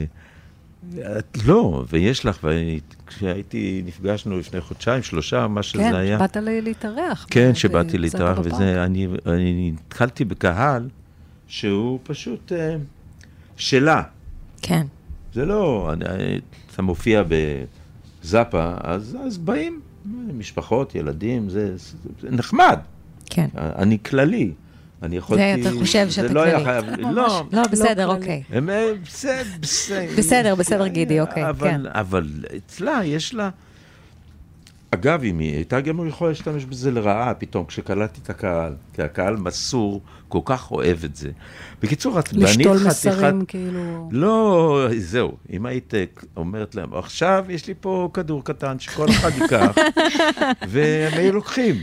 לא, ויש לך, כשהייתי, נפגשנו לפני חודשיים, שלושה, מה שזה היה. כן, שבאת להתארח. כן, שבאתי להתארח, וזה, אני התחלתי בקהל, שהוא פשוט שלה. כן. זה לא, אתה מופיע בזאפה, אז באים משפחות, ילדים, זה נחמד. כן. אני כללי. אני יכולתי... זה, אתה חושב שאתה כללי. לא היה חייב... לא. לא, בסדר, אוקיי. בסדר, בסדר, גידי, אוקיי, כן. אבל אצלה, יש לה... אגב, אם היא הייתה גם יכולה להשתמש בזה לרעה, פתאום, כשקלטתי את הקהל, כי הקהל מסור, כל כך אוהב את זה. בקיצור, את בנית חתיכת... לשתול מסרים, כאילו... לא, זהו. אם היית אומרת להם, עכשיו יש לי פה כדור קטן שכל אחד ייקח, והם היו לוקחים.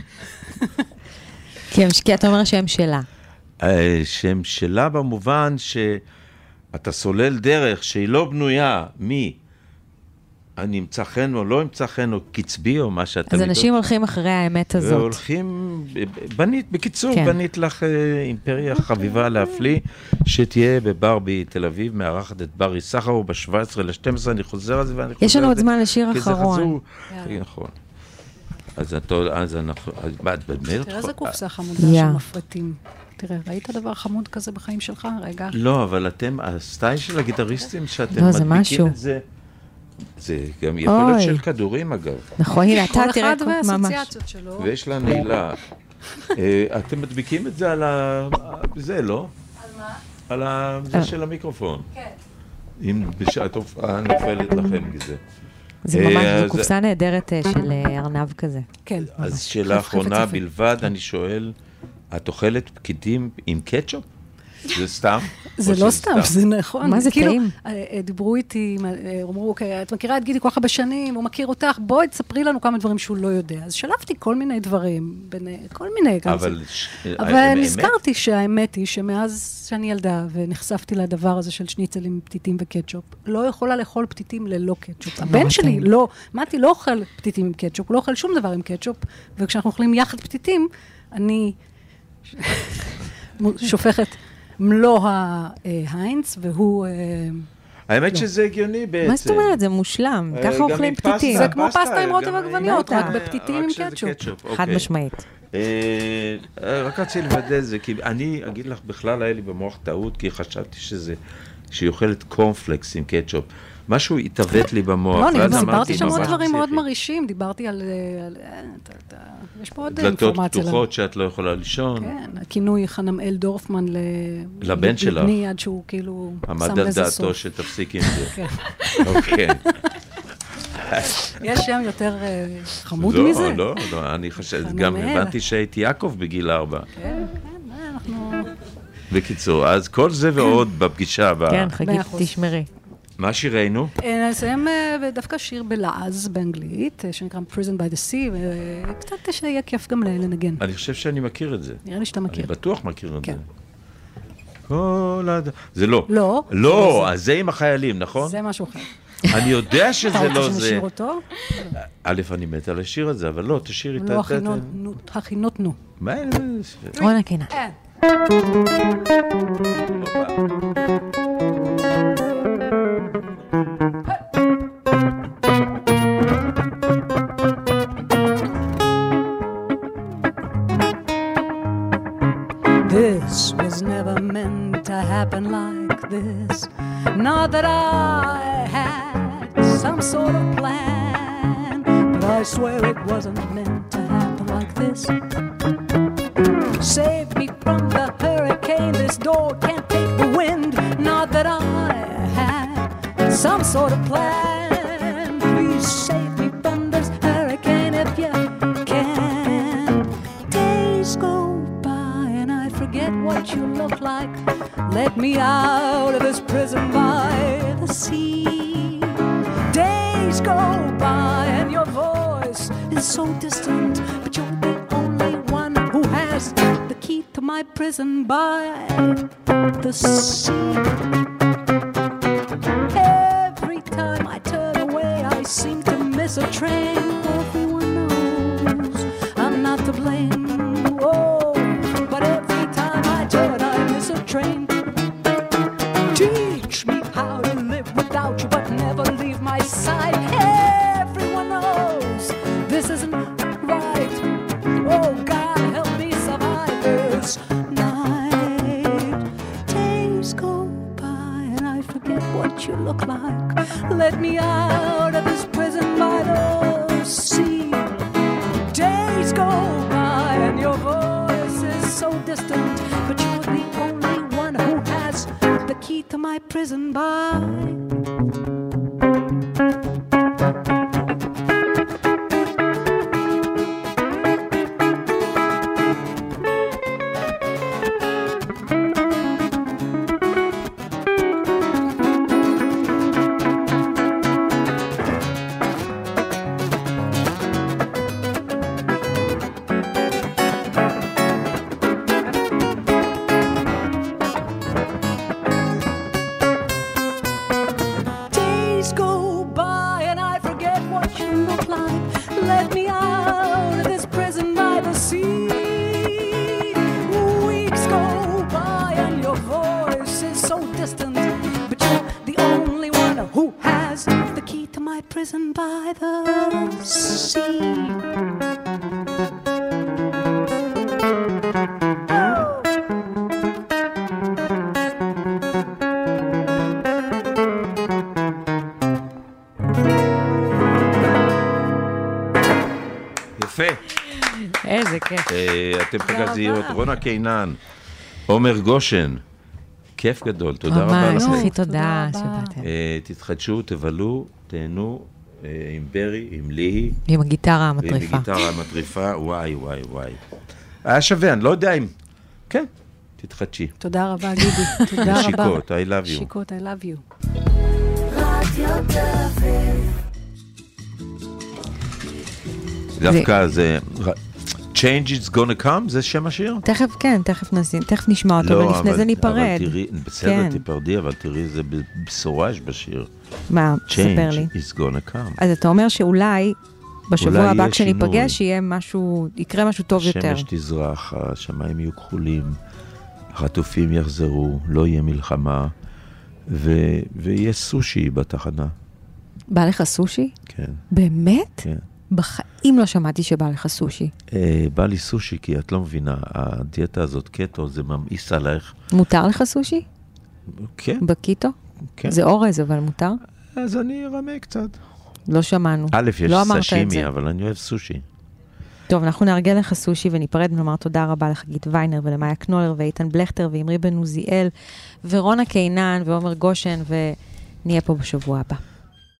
כי אתה אומר שם שלה. שם שלה במובן שאתה סולל דרך שהיא לא בנויה מי אני אמצא חן או לא אמצא חן או קצבי או מה שאתה... אז אנשים הולכים אחרי האמת הזאת. והולכים, בנית, בקיצור, בנית לך אימפריה חביבה להפליא, שתהיה בברבי תל אביב, מארחת את ברי סחרוף ב-שבעה עשר לשתים עשרה, אני חוזר על זה ואני חוזר על זה. יש לנו עוד זמן לשיר אחרון. נכון. אז אנחנו... תראה איזה קופסה חמודה שמפרטים. תראה, ראית דבר חמוד כזה בחיים שלך? רגע. לא, אבל אתם, הסטייל של הגיטריסטים שאתם מדביקים את זה, זה גם יכול להיות של כדורים, אגב. נכון, הנה, אתה תראה כל אחד והאסוציאציות שלו. ויש לה נעילה. אתם מדביקים את זה על ה... זה, לא? על מה? על זה של המיקרופון. כן. אם בשעת הופעה נופלת לכם מזה. זה ממש, זו קופסה נהדרת של ארנב כזה. כן. אז שאלה אחרונה בלבד, אני שואל, את אוכלת פקידים עם קטשופ? זה סתם? זה לא סתם, זה נכון. מה זה טעים? דיברו איתי, אמרו, אוקיי, את מכירה את גידי כל כך הרבה שנים, הוא מכיר אותך, בואי תספרי לנו כמה דברים שהוא לא יודע. אז שלפתי כל מיני דברים, כל מיני. אבל נזכרתי שהאמת היא שמאז שאני ילדה ונחשפתי לדבר הזה של שניצל עם פתיתים וקטשופ, לא יכולה לאכול פתיתים ללא קטשופ. הבן שלי לא, מתי לא אוכל פתיתים עם קטשופ, הוא לא אוכל שום דבר עם קטשופ, וכשאנחנו אוכלים יחד פתיתים, אני שופכת מלוא ההיינץ, והוא... האמת שזה הגיוני בעצם. מה זאת אומרת? זה מושלם. ככה אוכלים פתיתים. זה כמו פסטה עם רוטב עגבניות, רק בפתיתים עם קטשופ. חד משמעית. רק רציתי לוודא את זה, כי אני אגיד לך, בכלל היה לי במוח טעות, כי חשבתי שזה, שהיא אוכלת קורנפלקס עם קטשופ. משהו התעוות לי במוח. לא, אני דיברתי שם עוד דברים מאוד מרישים, דיברתי על... יש פה עוד אינפורמציה. דלתות פתוחות שאת לא יכולה לישון. כן, הכינוי חנמאל דורפמן לבן שלך. לבני עד שהוא כאילו שם לזה סוף. עמד על דעתו שתפסיק עם זה. כן. אוקיי. יש שם יותר חמוד מזה? לא, לא, אני חושבת, גם הבנתי שהייתי יעקב בגיל ארבע. כן, כן, אנחנו... בקיצור, אז כל זה ועוד בפגישה הבאה. כן, חגית, תשמרי. מה שירנו? נסיים דווקא שיר בלעז באנגלית, שנקרא Prison by the Sea, וקצת שיהיה כיף גם לנגן. אני חושב שאני מכיר את זה. נראה לי שאתה מכיר. אני בטוח מכיר את זה. כל עד... זה לא. לא. לא, אז זה עם החיילים, נכון? זה משהו אחר. אני יודע שזה לא זה. אתה רוצה שנשיר אותו? א', אני מת על השיר הזה, אבל לא, תשאיר את... לא, הכינות נו. מה? רונה קינה. Hey! sort of plan. But I swear it wasn't meant to happen like this. Save me from the hurricane, this door can't take the wind. Not that I had some sort of plan. Please save me from this hurricane if you can. Days go by and I forget what you look like. Let me out of this prison by the sea. Days go by and your voice is so distant, but you're the only one who has the key to my prison by the sea. Every time I turn away, I seem to miss a train. Everyone knows I'm not to blame. Oh, but every time I turn, I miss a train. Teach me how to live without you, but never leave my side. Everyone knows this isn't right. Oh, God, help me survive this night. Days go by and I forget what you look like. Let me out of this prison by the sea. Days go by and your voice is so distant, but you're the only one who has the key to my prison by. איזה כיף. אתם פגזיות, רונה קינן, עומר גושן, כיף גדול, תודה רבה לכם. הכי תודה שבאתם. תתחדשו, תבלו, תהנו עם ברי, עם ליהי. עם הגיטרה המטריפה. עם הגיטרה המטריפה, וואי, וואי, וואי. היה שווה, אני לא יודע אם... כן, תתחדשי. תודה רבה, גידי. תודה רבה. שיקות, I love you. שיקות, I love you. דווקא זה... Change it's gonna come? זה שם השיר? תכף, כן, תכף נשים, תכף נשמע אותו, אבל לפני זה ניפרד. בסדר, תיפרדי, אבל תראי, זה בשורה יש בשיר. מה? ספר לי. Change is gonna come. אז אתה אומר שאולי בשבוע הבא כשניפגש יהיה משהו, יקרה משהו טוב יותר. השמש תזרח, השמיים יהיו כחולים, החטופים יחזרו, לא יהיה מלחמה, ויהיה סושי בתחנה. בא לך סושי? כן. באמת? כן. בחיים לא שמעתי שבא לך סושי. אה, בא לי סושי, כי את לא מבינה, הדיאטה הזאת קטו, זה ממאיס עליך. מותר לך סושי? כן. בקיטו? כן. זה אורז, אבל מותר? אז אני ארמה קצת. לא שמענו. א', יש לא סשימי, אבל אני אוהב סושי. טוב, אנחנו נארגן לך סושי וניפרד ונאמר תודה רבה לחגית ויינר ולמאיה קנולר ואיתן בלכטר ואמרי בן עוזיאל ורונה קינן ועומר גושן ונהיה פה בשבוע הבא.